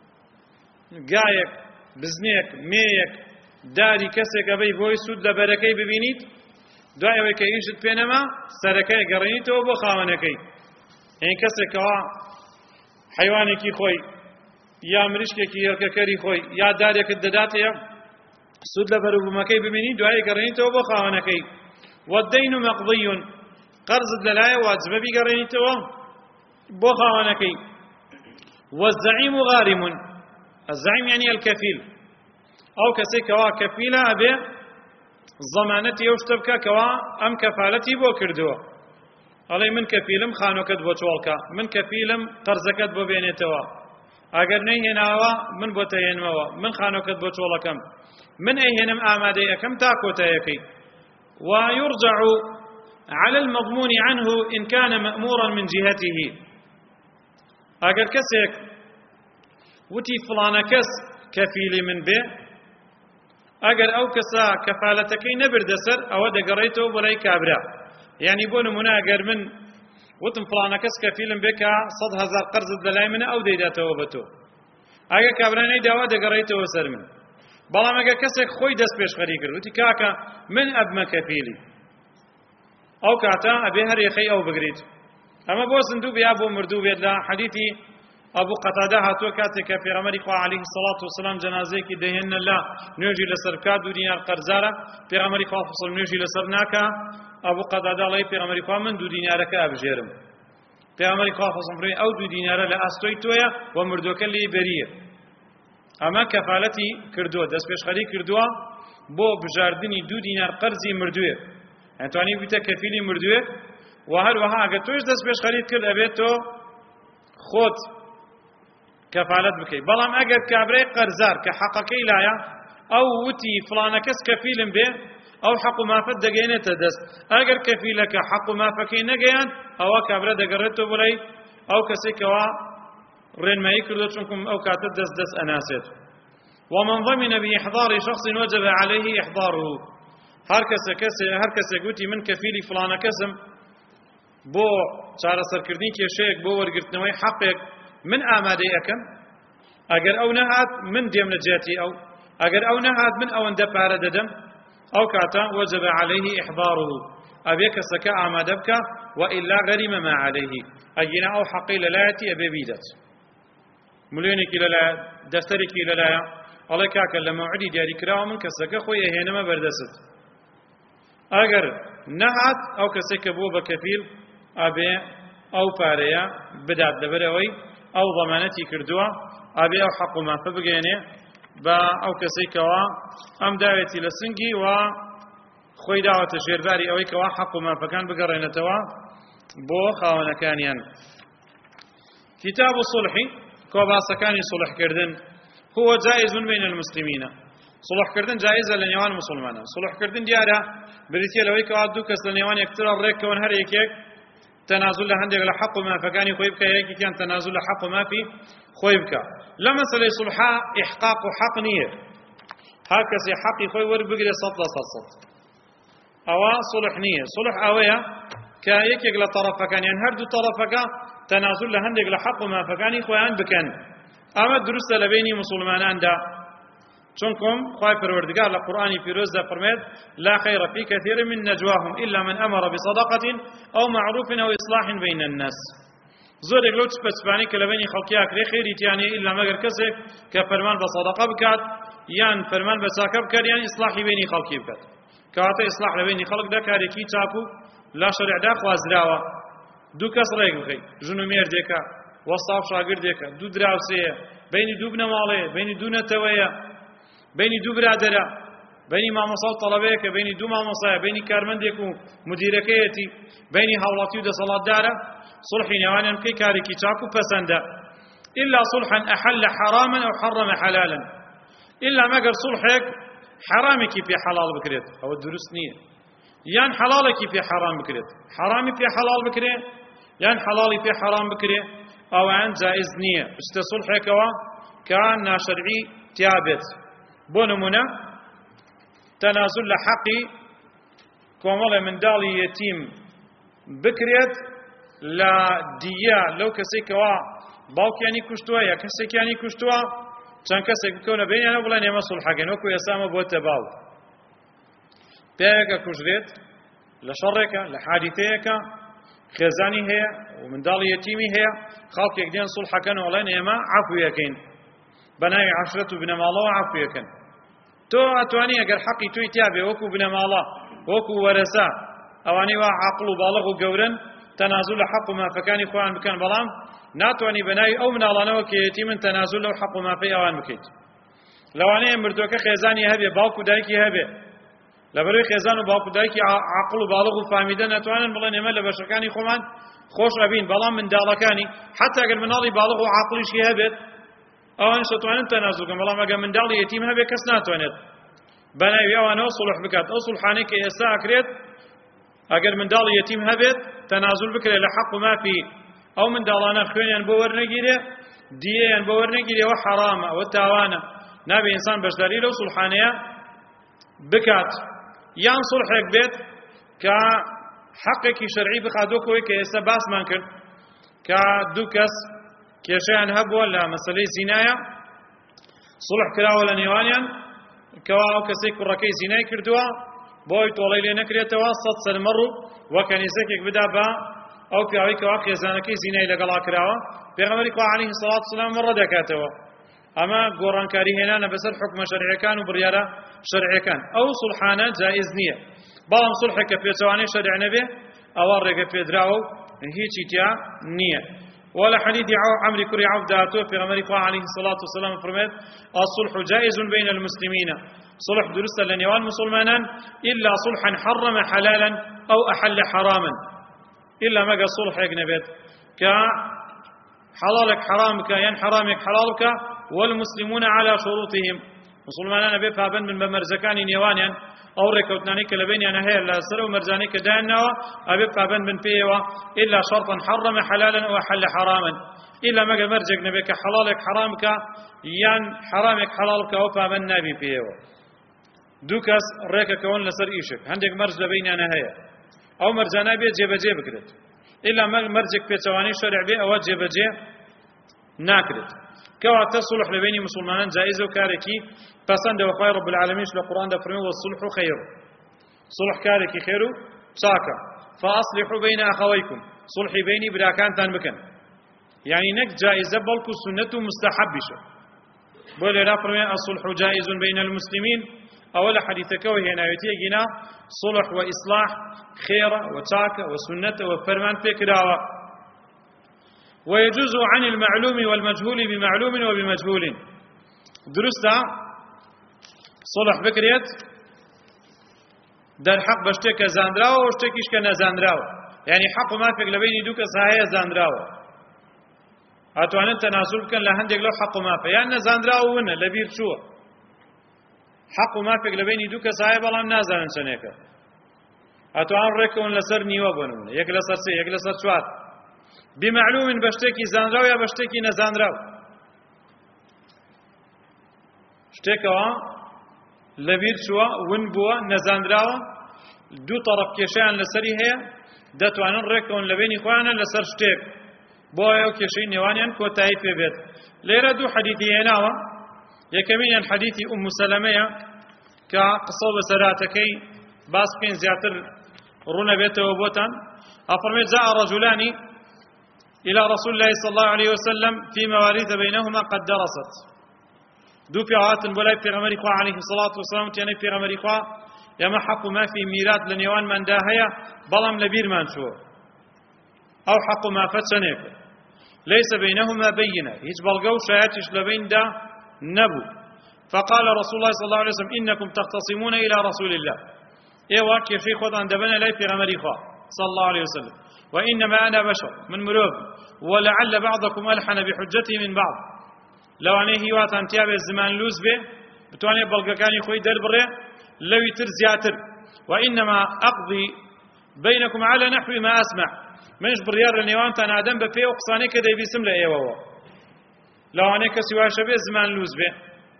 گایەک بزنێک مێیەک داری کەسێکە بەی بۆی سوود لە بەرەکەی ببینیت دوایەوەی کە ئیشت پێ نەما سەرەکەی گەڕێنیتەوە بۆ خاوەنەکەی. ئەین کەسێکەوە حەیوانێکی خۆی یا مریشکێکی هێڵکەکەری خۆی یا دارێکت دەداتەیە سود لە بەروبوومەکەی ببینی دوای گەڕێنیتەوە بۆ خاوەنەکەی. والدەین مەقضی قەرزت لەلایە واجبە بیگەڕێنیتەوە بۆ خاوەنەکەی. والزعیم غارم الزعیم يعني الكفيل ئەو کەسێک کەوا کەفیلە ئەبێ زەمانەتی ئەو شتە بکە کەوا ئەم کەفالەتی بۆ کردووە. ئەڵێ من کەفیلم خانۆکەت بۆ چۆڵکە من کەفیلم قەرزەکەت بۆ بێنێتەوە ئەگەر نەیهێناوە من بۆ تەهێنمەوە من خانۆکەت بۆ چۆڵەکەم من ئەیهێنم ئامادەی ئەەکەم تا کۆتایەکەی. ويرجع على المضمون عنه إن كان مأمورا من جهته ئەگەر کەسێک وتی فلانە کەس کەفیلی من بێ ئەگەر ئەو کەسە کەفالەتەکەی نەبردە سەر ئەوە دەگەڕێیتەوە بۆ لای کابرا. یعنی بۆ نمونە ئەگەر من وتم فلانە کەس کەفیلم بێ کە سەد هەزار قەرزت لەلای منە ئەو دەیداتەوە بە تۆ ئەگەر کابرا نەیداوە دەگەڕێیتەوە سەر من. بەڵام ئەگەر کەسێک خۆی دەست پێشخەری کرد وتی کاکە من ئەبمە کەفیلی ئەو کاتە ئەبێ هەر یەخەی ئەو بگریت. ئەمە بۆ زیندوو بێ یا بۆ مردوو بێت. لە حەدیثی ئەبوو قەتادە هاتووە کاتێک کە پێغەمبەری خوا عەلەیهی السەڵاتو وەسەلام جەنازەیەکی دەهێنە لە نوێژی لەسەر بکات دوو دینار قەرزارە پێغەمبەری خوا فەسڵ نوێژی لەسەر ناکا ئەبوو قەتادە ئەڵێ پێغەمبەری خوا من دوو دینارەکە ئەبژێرم. پێغەمبەری خوا فەسڵ فەرمووی ئەو دوو دینارە لە ئاستۆی تۆیە و مردووەکە لێی بەریە. ئەمە کەفالەتی کردووە دەست پێشخەری کردووە بۆ بژاردنی دوو دینار قەرزی مردووێک. ئەتوانی بیتە کەفیلی مردووێک و هەروەها ئەگەر تۆش دەست پێشخەریت کرد ئەبێت تۆ خۆت کەفالەت بکەیت. بەڵام ئەگەر کابرای قەرزار کە حەقەکەی لایە ئەو وتی فلانە کەس کەفیلم بێ ئەو حەق و مافەت دەگەێنێتە دەست. ئەگەر کەفیلەکە حەق و مافەکەی نەگەیاند ئەوە کابرا دەگەڕێتەوە بۆ لای ئەو کەسێکەوە ڕێنمایی کردو چونکم ئەو کاتە دەست دەست ئەناسێت. ومن ضمن بإحضار شخص وجب عليه إحضاره هەر هەر کەسێک وتی من کەفیلی فلانە کەسم بۆ چارەسەرکردنی کێشەیەک بۆ وەرگرتنەوەی حەقێک من ئامادەی ئەەکەم ئەگەر ئەو نەهات من دێم لە جێتی ئەو ئەگەر ئەو نەهات من ئەوەندە پارە دەدەم ئەو کاتە وجب عليه إحضاره ئەبێ کەسەکە ئامادە بکە وإلا غەریمە ما عليه ئەگینا ئەو حەقی لەلایەتی ئەبێ بیدات. ملیۆنێکی لەلایە دەفتەرێکی لەلایە ئەڵێ کاکە لە مەوعدی دیاریکراوە من کەسەکە خۆی ئەهێنەمە بەردەست. ئەگەر نەهات ئەو کەسێک کە بووە بە کەفیل ئەبێ ئەو پارەیە بدات لەبەرەوەی ئەو ضەمانەتی کردووە ئەبێ ئەو حەق و مافە بگەێنێ بە ئەو کەسێکەوە ئەم داوێتی لە سنگی و خۆی داوەتە ژێرباری ئەوەی کەوا حەق و مافەکان بگەڕێنێتەوە بۆ خاوەنەکانیان. كتاب الصلح كوباسكاني صلح كردن هو جائز بين المسلمين صلح كردن جائزة لنيوان مسلمان صلح كردن ديارة بريتيا لوي كوادو كس لنيوان يكتر الريك كون هر يكيك تنازل لهندق لحق ما فكاني خويبك يكي كان تنازل لحق ما في خويبك لما سلي صلحا إحقاق حق نية هكذا حقي خوي وربقري صد صد صد أوا صلح نية صلح أويا كيكيك لطرفك يعني هردو طرفك تنازل لهندق لحق ما فكاني خويان بكن أما درست لبيني مسلمان دا چونكم خواهي پروردگار لقرآن فيروز فرميد لا خير في كثير من نجواهم إلا من أمر بصدقة أو معروف أو إصلاح بين الناس زور اگلو تسبسباني كلبيني خلقيا كري خيري تياني إلا مگر كسك كفرمان بصدقة بكات يان فرمان بساكب كات يعني إصلاح بيني خلقي بكات كواتا إصلاح لبيني خلق دا كاريكي تاكو لا شرع دا خوازراوا دو كس ريق بخي جنو مير ديكا وصاف شاگرد ديكا دو دراوسيه بين دو بنماليه بين دو نتويه بين دو برادرة بين ماموسا وطلبيك بين دو ماموسا بين كارمندك ومديركيتي بين هولاتي ودا صلاة دارة صلح نوانيا كي كاريكي تاكو فسندا إلا صلحا أحل حراما أو حرم حلالا إلا ما قال صلحك حرامك في حلال بكريت أو الدروس نية يان حلالك في حرام بكريت حرامي في حلال بكريت يان حلالي في حرام بكريت أو عن جائز نية استصلحك كان شرعي تيابت بونمونا تنازل لحقي كومل من دالي يتيم بكريت لا ديا لو كسيكوا باوك يعني كشتوا يا كسيك يعني كشتوا چند كسيك بكونا بين انا ولا نيما صلح حقن وكو يسامه بو تباو بيك كشريت لشرك لحادثيك خزاني هي ومن دالي يتيمي هي خالق يقدين صلح كانوا ولا نيما عفو يكين بناي عشرة بن مالا وعفو يكن تو أتواني أجر حقي توي تابع وكو بن مالا وكو ورثة أواني وعقل بالغ وجورن تنازل حق ما فكان إخوان بكان بلام ناتواني بناي أو من الله نوك يتيم تنازل حق ما في أوان بكيت لو أنا مردوك خزاني هبي باكو دايكي هبي لبروي خزان وباكو دايكي عقل بالغ وفاميدة ناتوانن بلان يمل لبشكاني خوان خوش أبين بلام من دالكاني حتى أجر من الله بالغ وعقل شيء هبي أو أن شطوان تنازل كم الله ما جا من دال يتيم هبه كسنات وند بناي أو أنا صلح بكات أو صلحاني كإساء كريت أجر من دال يتيم هبه تنازل بكره لحق ما في أو من دال أنا خوين ينبور نجيره ديه ينبور نجيره وحرام وتاوانا نبي إنسان بشداري له صلحانية بكات يان صلحك بيت كحقك شرعي بخادوك وكإساء باس منكر كدوكس كيشان هب ولا مسألة زنايا صلح كلا ولا نيوانيا كوا أو كسيك الركي زناي كردوا بوي طولي لنا كريتوا صد سنة مرة وكان يسكك بدا با أو في عويك واقع زانكي زناي لقلا كراوا بيغمرك عليه الصلاة والسلام مرة دكاتوا أما قران كاري هنا نبسر حكم شرعي كان وبريارة شرعي كان أو صلحانا جائز نية بلام صلحك في تواني شرع نبي أو رقة في دراو هي تيا نية ولا حديث عمرو كري عوف داتو في غمرك عليه الصلاة والسلام فرمت الصلح جائز بين المسلمين صلح درست لنيوان مسلمانا إلا صلحا حرم حلالا أو أحل حراما إلا ما قال صلح يقنبت كحلالك حرامك ين حرامك حلالك والمسلمون على شروطهم مسلمانا نبي فابن من بمرزكان نيوانيا أو ركوتناني كلبيني أنا هي لا سرو مرزاني كدانا أبي فابن من فيه إلا شرطا حرم حلالا أو أحل حراما إلا ما مرجك نبيك حلالك حرامك ين حرامك حلالك أو فابن نبي فيه دوكاس ريك كون لسر إيشك عندك مرج لبيني أنا هي أو مرزانا بيت جيب جيب كرت إلا ما مرجك في تواني شرع بي أو جيب جيب ناكرت كوا تصلح لبيني مسلمان جائز وكاركي فسند وخير رب العالمين القرآن ده فرمي والصلح خير صلح كاركي خير ساكا فأصلحوا بين أخويكم صلح بيني براكان تنبكن يعني نك جائزة بلكو سنة مستحبشة بولي لا فرمي الصلح جائز بين المسلمين أول حديثك وهي نايتي جنا صلح وإصلاح خير وتاكا وسنة وفرمان فكراوة ويجوز عن المعلوم والمجهول بمعلوم وبمجهول درستا صلح بكريت در حق بشتك زاندراو وشتكيش كنا زاندراو يعني حق ما فيك لبيني دوك صحيح زاندراو ئەتوانن تەنازول بکەن لە هەندێک لەو حەق و مافە یان نەزانراوە ونە لەبیر چووە حەق و مافێک لە بینی دوو کەسایە بەڵام نازانن چەندێکە ئەتوان ڕێکەون لەسەر نیوە بنون یەک لەسەر سێ یەک لەسەر چوار بمەعلومین بە شتێکی زانراو یا بە شتێکی نەزانراو شتێکەوە لەبیر چووە ون بووە نەزانراوە دوو تەڕەف کێشەیان لەسەری هەیە دەتوانن ڕێکەون لە بینی خۆیانە لەسەر شتێک بۆیە ئەو کێشەی نێوانیان کۆتایی پێبێت لێرە دوو حەدیثی هێناوە یەکەمینیان حەدیثی ئوم سەلەمەیە کە قسە بەسەراتەکەی باس بکەین زیاتر ڕوونە بێتەوە بۆتان ئەفەرمێت جاء رجلان إلى رسول الله صلى الله عليه وسلم في مواريث بينهما قد درست دو پیاهاتن بۆ لای پێغەمبەری خوا عليه الصلاة والسلام تیانەی پێغەمبەری خوا ئێمە حەق و مافی میرات لە نێوانماندا هەیە بەڵام لە بیرمان چووە ئەو حەق و مافە چەندێکە ليس بينهما بينة هیچ بەڵگە و شایەتیش لە بیندا نەبوو فقال رسول الله صلى الله عليه وسلم إنكم تختصمون إلى رسول الله إيوا كيفي خدان دبنا لا پیغمبري خوا صلى الله عليه وسلم وإنما أنا بشر من مروب ولعل بعضكم ألحن بحجته من بعض لو أنا هيوات أنتياب الزمان لوز به بتواني بلغكاني خوي دربره لو يتر زياتر وإنما أقضي بينكم على نحو ما أسمع منش بريار لنيوان تنادم بفي وقصاني كده بيسم لأيوه لو أنا كسوا شبه زمان لوز به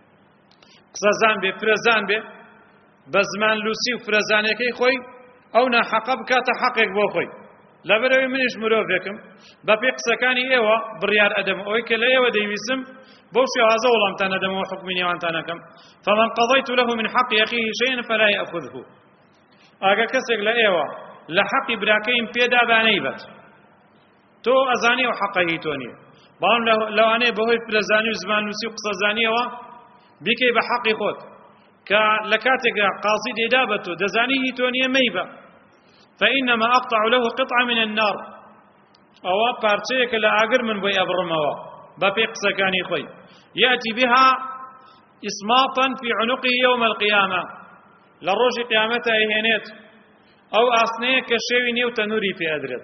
قصازان به فرزان به بزمان لوسی و فرزانێکی خۆی ئەو ناحەقە بکاتە حەقێک بۆ خۆی لەبەرەوەی منیش مرۆڤێکم بە پێی قسەکانی ئێوە بڕیار ئەدەم ئەوەی کە لە ئێوە دەیویستم بەو شێوازە وەڵامتان ئەدەمەوە حوکمی نێوانتانەکەم فمن قضيت له من حق أخيه شيئا فلا يأخذه ئاگە کەسێک لە ئێوە لە حەقی براکەیم پێدا بانەیبەت تۆ ئەزانی و حەقەی تۆ نییە بەڵام لەوانەیە بەهۆی فرەزانی و زمان نووسی و قسەزانیەوە بیکەی بە حەقی خۆت کە لە کاتێکدا قازی دێدا بە تۆ دەزانی هی تۆ نییە مەیبە فإنما أقطع له قطعة من النار ئەوە پارچەیەکە لە ئاگر من بۆی ئەبڕمەوە بە پێی قسەکانی خۆی يأتي بها إسماطا في عنقه يوم القيامة لە ڕۆژی قیامەتە ئەهێنێت ئەو ئاسنەیە کە شێوی نێو تەنووری پێ ئەدرێت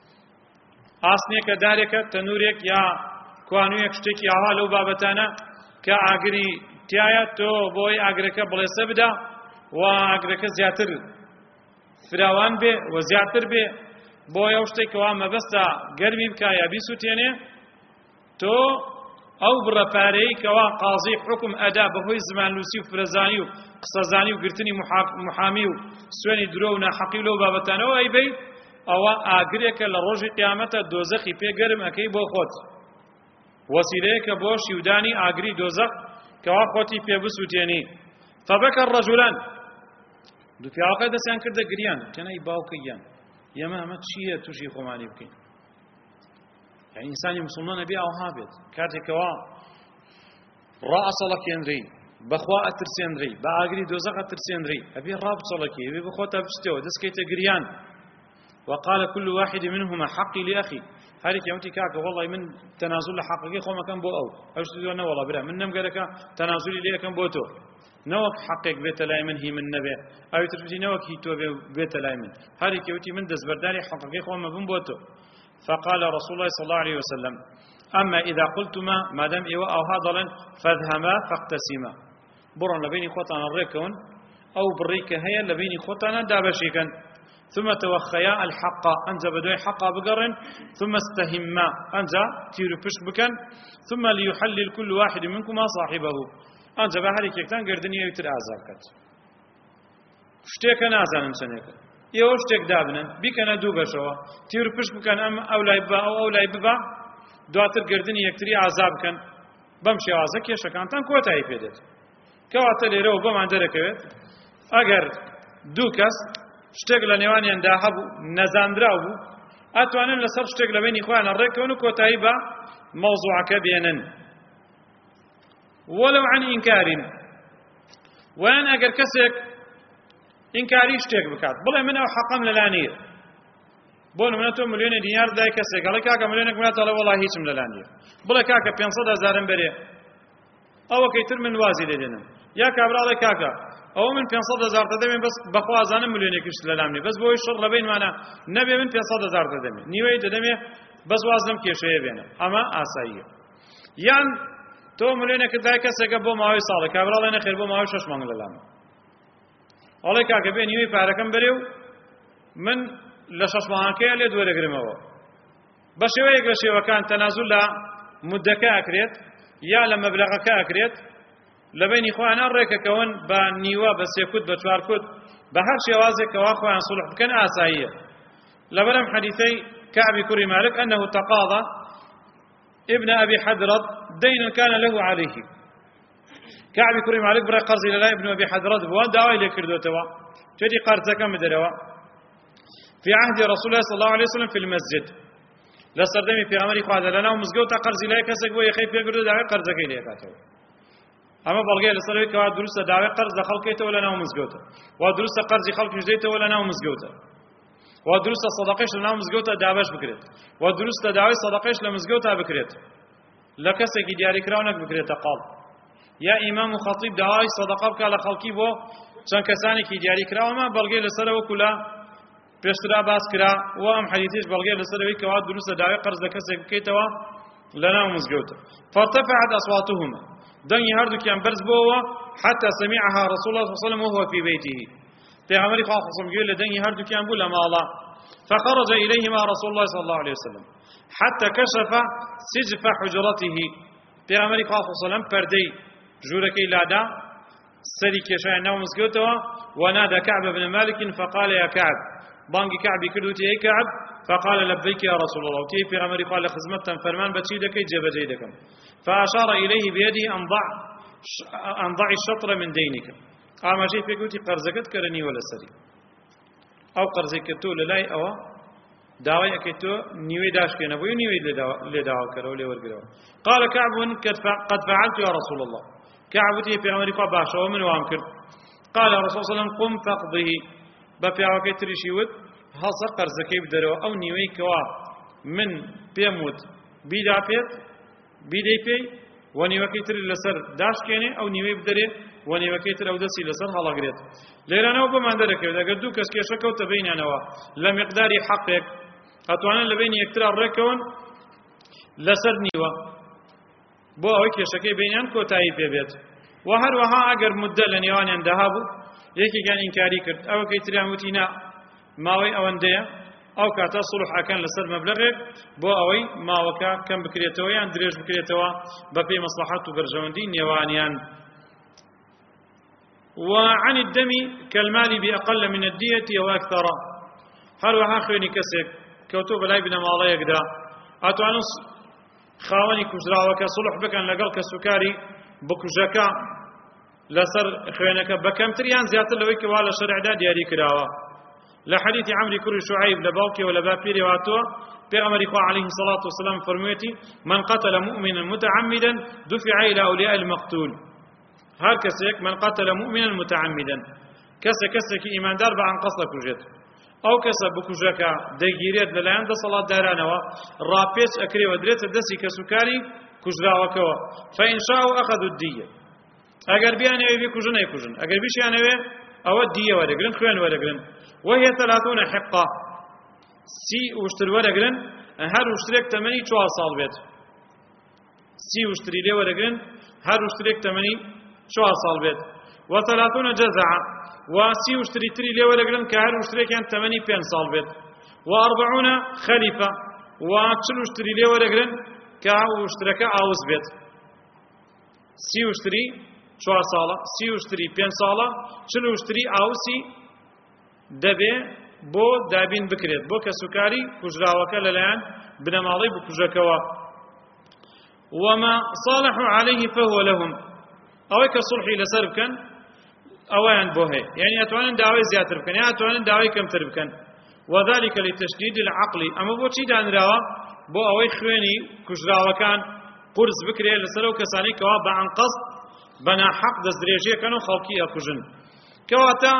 ئاسنێکە دارێکە تەنوورێک یا کوانوویەک شتێکی ئاوا لەو بابەتانە کە ئاگری تایە تۆ بۆی ئاگرەکە بڵێسە بدا و ئاگرەکە زیاتر فراوان بێ و زیاتر بێ بۆی ئەو شتێکەوە مەبەستە گەرمی بکە یا بیسووتێنێ تۆ ئەو بڕەپارەی کەوا قازی حکم ئەدا بەهۆی زماننووسی و فرەزانی و قسەزانی و گرتنی محامی و سوێنی درۆ و ناحەقی لەو بابەتانەوە ئەیبەی ئەوە ئاگرێکە لە ڕۆژی قیامەتە دۆزەخی پێ گەرم ئەەکەی بۆ خۆت وەسیلەیەکە بۆ شیودانی ئاگری دۆزەخ کەوا خۆتی پێ بسووتێنی فبكى الرجلان دو پیاوەکە دەستیان کردە گریان تێنەی باوکەیان ئێمە ئەمە چییە تووشی خۆمانی بکەین یعنی ئینسانی موسڵمان ئەبێ ئەوها بێت کاتێکەوە ڕائەسەڵەکێنری بەخوا ئەترسێنری بە ئاگری دۆزەخ ئەترسێنری ئەبێ ڕابچەڵەکی ئەبێ بخۆتە بشتەوە دەستکەیتە گریان وقال كل واحد منهما حقي لأخي هەرێک یەوتی کاکە وەڵی من تەنازول لە حەقەکەی خۆمەکەم بۆ ئەو ئەو شتی دۆ نەوەڵە برا من نەمگەرەکە تەنازولی لێ یەکەم بۆ تۆ نەوەک حەقێک بێتە لای من هی من نەبێ ئەوی تربتی نەوەک هی تۆ بێتە لای من هەرێک یەوتی من دەستبەرداری حەقەکەی خۆمە بم بۆ تۆ فقال رسول الله صلى الله عليه وسلم أما إذا قلتما ما دام إيوا أو هذا فاذهما فاقتسما برون لبيني خوتانا الريكون أو بريك هيا لبيني خوتانا دابشيكا ثم توخيا الحق أنجا بدوي حقا بقرن ثم استهما أنجا تيرو فشك بكن ثم ليحلل كل واحد منكما صاحبه أنجا بحريك يكتان قردني يتر آزاكت شتيك نازانا سنيكا يو شتيك دابنا بيكنا دوبشوا تيرو فشك بكن أم أولاي با أو أولاي ببا دواتر قردني يكتري عذاب كن بمشي عزك يشكانتان كوتاي بيدت كواتا ليرو بمان دركوت اگر دو کس شتێک لە نێوانیاندا هەبوو نەزانراو بوو ئەتوانن لەسەر شتێک لە بینی خۆیان ڕێکەون و کۆتایی بە مەوزوعەکە بێنن وەلەو عن ئینکارین ویان ئەگەر کەسێک ئینکاری شتێک بکات بڵێ من ئەو حەقەم لەلا نییە بۆ نمونە تۆ ملیۆنی دینار دای کەسێک هەڵێ کاکە ملیۆنێک وڵاتەڵێ وەڵا هیچم لەلا نییە بڵێ کاکە پێنج هەزارم بەرێ ئەوەکەی تر من وازی لێدێنم یا کابراڵێ کاکە ئەو من پێنج هەزار دەدەمێ بەس بەخوازانم ملیۆنێکیش لەلام نییە بەس بۆی شڕ لە بینمانە نەبێ من پێنج هەزار دەدەمێ نیوەی دەدەمێ بەس وازم کێشەیە بێنە ئەمە ئاساییە یان تۆ ملێنێکت دای کەسێکە بۆ ماوەی ساڵێک کابراڵێ نەخێر بۆ ماوەی شەش مانگ لەلامە ئەڵێ کاکە بێ نیوەی پارەکەم بەرێ و من لە شەش مانگەکەیە لێ دووەرەگرمەوە بە شێوەیەک لە شێوەکان تەنازول لە مودەکە ئەکرێت یا لە مەبلەغەکە ئەکرێت لە بینی خۆیان ڕێکەکەون بە نیوە بە سێ کوت بە چوار کوت بە هەر شێوازێکەوە خۆیان سوڵح بکەن ئاساییە لەبەرەم حەدیثەی كعب كري مالك أنه تقاضى ابن أبي حدرد دينا كان له عليه كعب كري مالك برا قرض إلى ابن أبي حدرد بوان دعوة إلى كردوتوا تدي قرضك مدروا في عهد رسول الله صلى الله عليه وسلم في المسجد لا سردمي في عمري قاعد لنا ومزجوت قرض إلى كسك ويخيف يقول دعوة قرضك إليه كاتو أما بلغي لسلوي كواد درست دعوة قرض خلقته ولا نوم مزجوته ودرست قرض خلق جديته ولا نوم مزجوته ودرست صدقش لنا مزجوته دعوش بكرت ودرست دعوة صدقش لمزجوته بكرت لكسك دياري كراونك بكرت قال يا إمام خطيب دعوة صدقك على خلقي بو چند کسانی که دیاری کرا و ما بلغی لسر و کلا پیشترا باز کرا و ام حدیثیش بلغی لسر وی که واد درست دعوی قرض کسی کیتوا لنا مزجوته فارتفعت اصواتهما دنيا هردو كان برز بوا حتى سمعها رسول الله صلى الله عليه وسلم وهو في بيته پیغمبر خاص صلى الله عليه دنيا هردو كان بولا ما الله فخرج إليهما رسول الله صلى الله عليه وسلم حتى كشف سجف حجرته پیغمبر خاص صلى الله عليه وسلم پردي جوركي لادا سري كشاي نو مسكوتوا ونادى كعب بن مالك فقال يا كعب بانك كعب كردوتي اي كعب فقال لبيك يا رسول الله كيف پیغمبر قال خدمتن فرمان بچي دكي جب جيدكم فأشار إليه بيده أن ضع أن ضع الشطر من دينك أما جيت بيقولي قرزكت كرني ولا سري أو قرزكتو للاي أو داوي أكتو نيوي داش كنا بيو نيوي لداو كرو لي ورجلو قال كعب قد فعلت يا رسول الله كعب تي في أمريكا باشا ومن وامكر قال الرسول صلى الله عليه وسلم قم فقضه بفي عوكتري شيود هصا قرزكي بدرو أو نيوي كوا من بيموت بيدا بيت بيدي في ونيوكيتر لسر داش كيني او نيوي بدري ونيوكيتر او دسي لسر هلا غريت ليرانا وبما درك اذا قدو كسكي شكو تبين انا لمقدار حقك اتوانا لبين يكتر الركون لسر نيوا بو او كي شكي بينان كو تاي في بيت وهر وها اگر مده لنيوان اندهابو يكي كان انكاري كرت او كيتر اموتينا ماوي او انديه او كاتا صلح كان لسر مبلغك بو اوي ما وكا كم بكريتوا يعني دريج بكريتوا بفي مصلحات وبرجوندين نيوانيان وعن الدم كالمال بأقل من الدية واكثر هل وها خويني كسك كوتو بلاي بنا مالا يقدا اتو انس خاوني كجرا وكا صلح بكن لقل كسكاري بكجكا لسر خوينك بكم تريان زيادة لويك والا شرع دا دياري كراوا لحديث عمرو كري شعيب لباوكي ولا بابيري واتوا بأمر عليه الصلاة والسلام فرميتي من قتل مؤمنا متعمدا دفع إلى أولياء المقتول هر كسك من قتل مؤمنا متعمدا كسك كسك إيمان دار عن قصد كجت أو كسب بكجكا دقيريت للاند صلاة دارانوا رابيس أكري ودريت الدسي كسكاري كجرا وكوا فإن شاءوا أخذوا الدية أجر بياني أبي كجن أي كجن أجر بيش يعني أو الدية ورقرن خوان ورقرن وهي ثلاثون حقة سي وشتر ورقرن هر وشتريك تمني چوار سال بيت سي وشتري لي ورقرن هر وشتريك تمني چوار سال بيت وثلاثون جزعة وسي وشتري تري لي ورقرن كهر وشتريك يعني تمني بين سال بيت وأربعون خليفة وچل وشتري لي ورقرن كهر وشترك عاوز بيت سي وشتري چوار ساله سي وشتري بين ساله چل وشتري عاوسي دبي بو دابين بكريت بو كسكاري كجراوك للان بنماضي بكجكوا وما صالحوا عليه فهو لهم او كصلحي لسربكن او ان بوهي يعني اتوان داوي زياتر بكن يعني اتوان داوي كم تربكن وذلك لتشديد العقل اما بو تشي دان راوا بو اوي خويني كجراوكان قرز بكري لسرو كساني كوا عن قصد بنا حق دزريجيه كانوا خلقي اكجن كواتا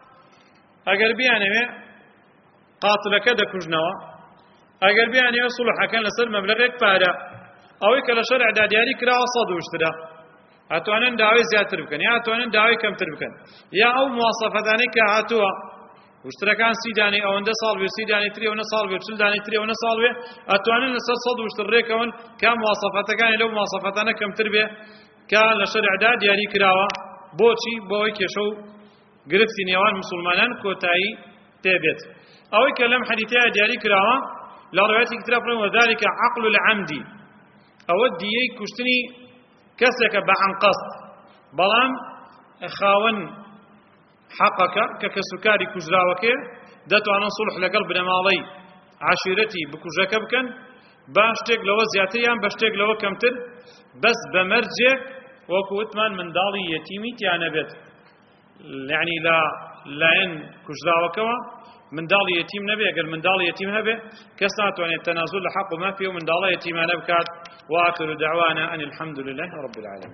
اگر بیانوی قاتلك دكجنوا اگر بیانوی صلح كان لسر مبلغك پارا اوی کله شرع د دیاری کرا صد وشتدا اتوانن داوی زیاتر بکن یا اتوانن داوی کم تر بکن یا او مواصفاتانی که هاتوا وشترەکان سی دانەی ئەوەندە ساڵ بێ سی دانەی تری ئەوەندە ساڵ بێ چل دانەی تری ئەوەندە ساڵ بێ ئەتوانن لەسەر سەد وشتر ڕێکەون کام مواصفەتەکانی لەو مواصفەتانە کەمتر بێ کە لە شەریعەدا دیاری کراوە بۆچی بۆ ئەوەی کێشە و گرفتی نێوان موسڵمانان کۆتایی تێبێت ئەوەی کە لەم حەدیثەیە دیاری کراوە لە ڕوايەتی ترە فەرمووە وذلك عقل العمد ئەوە دیەی کوشتنی کەسێکە بە عەن قەسد بەڵام خاوەن حەقەکە کە کەسوکاری کوژراوەکەیە دەتوانن سوڵح لەگەڵ بنەماڵەی عاشیرەتی بکوژەکە بکەن با شتێک لەوە زیاتر یان بە شتێک لەوە کەمتر بەس بە مەرجێک وەکو وتمان منداڵی یەتیمی تیانە بێت یعنی لە لایەن کوژراوەکەوە منداڵی یەتیم نەبێ ئەگەر منداڵی یەتیم هەبێ کەس ناتوانێت تەنازل لە حەق و مافی و منداڵە یەتیمانە بکات وآخر دعوانا أن الحمد لله رب العالمين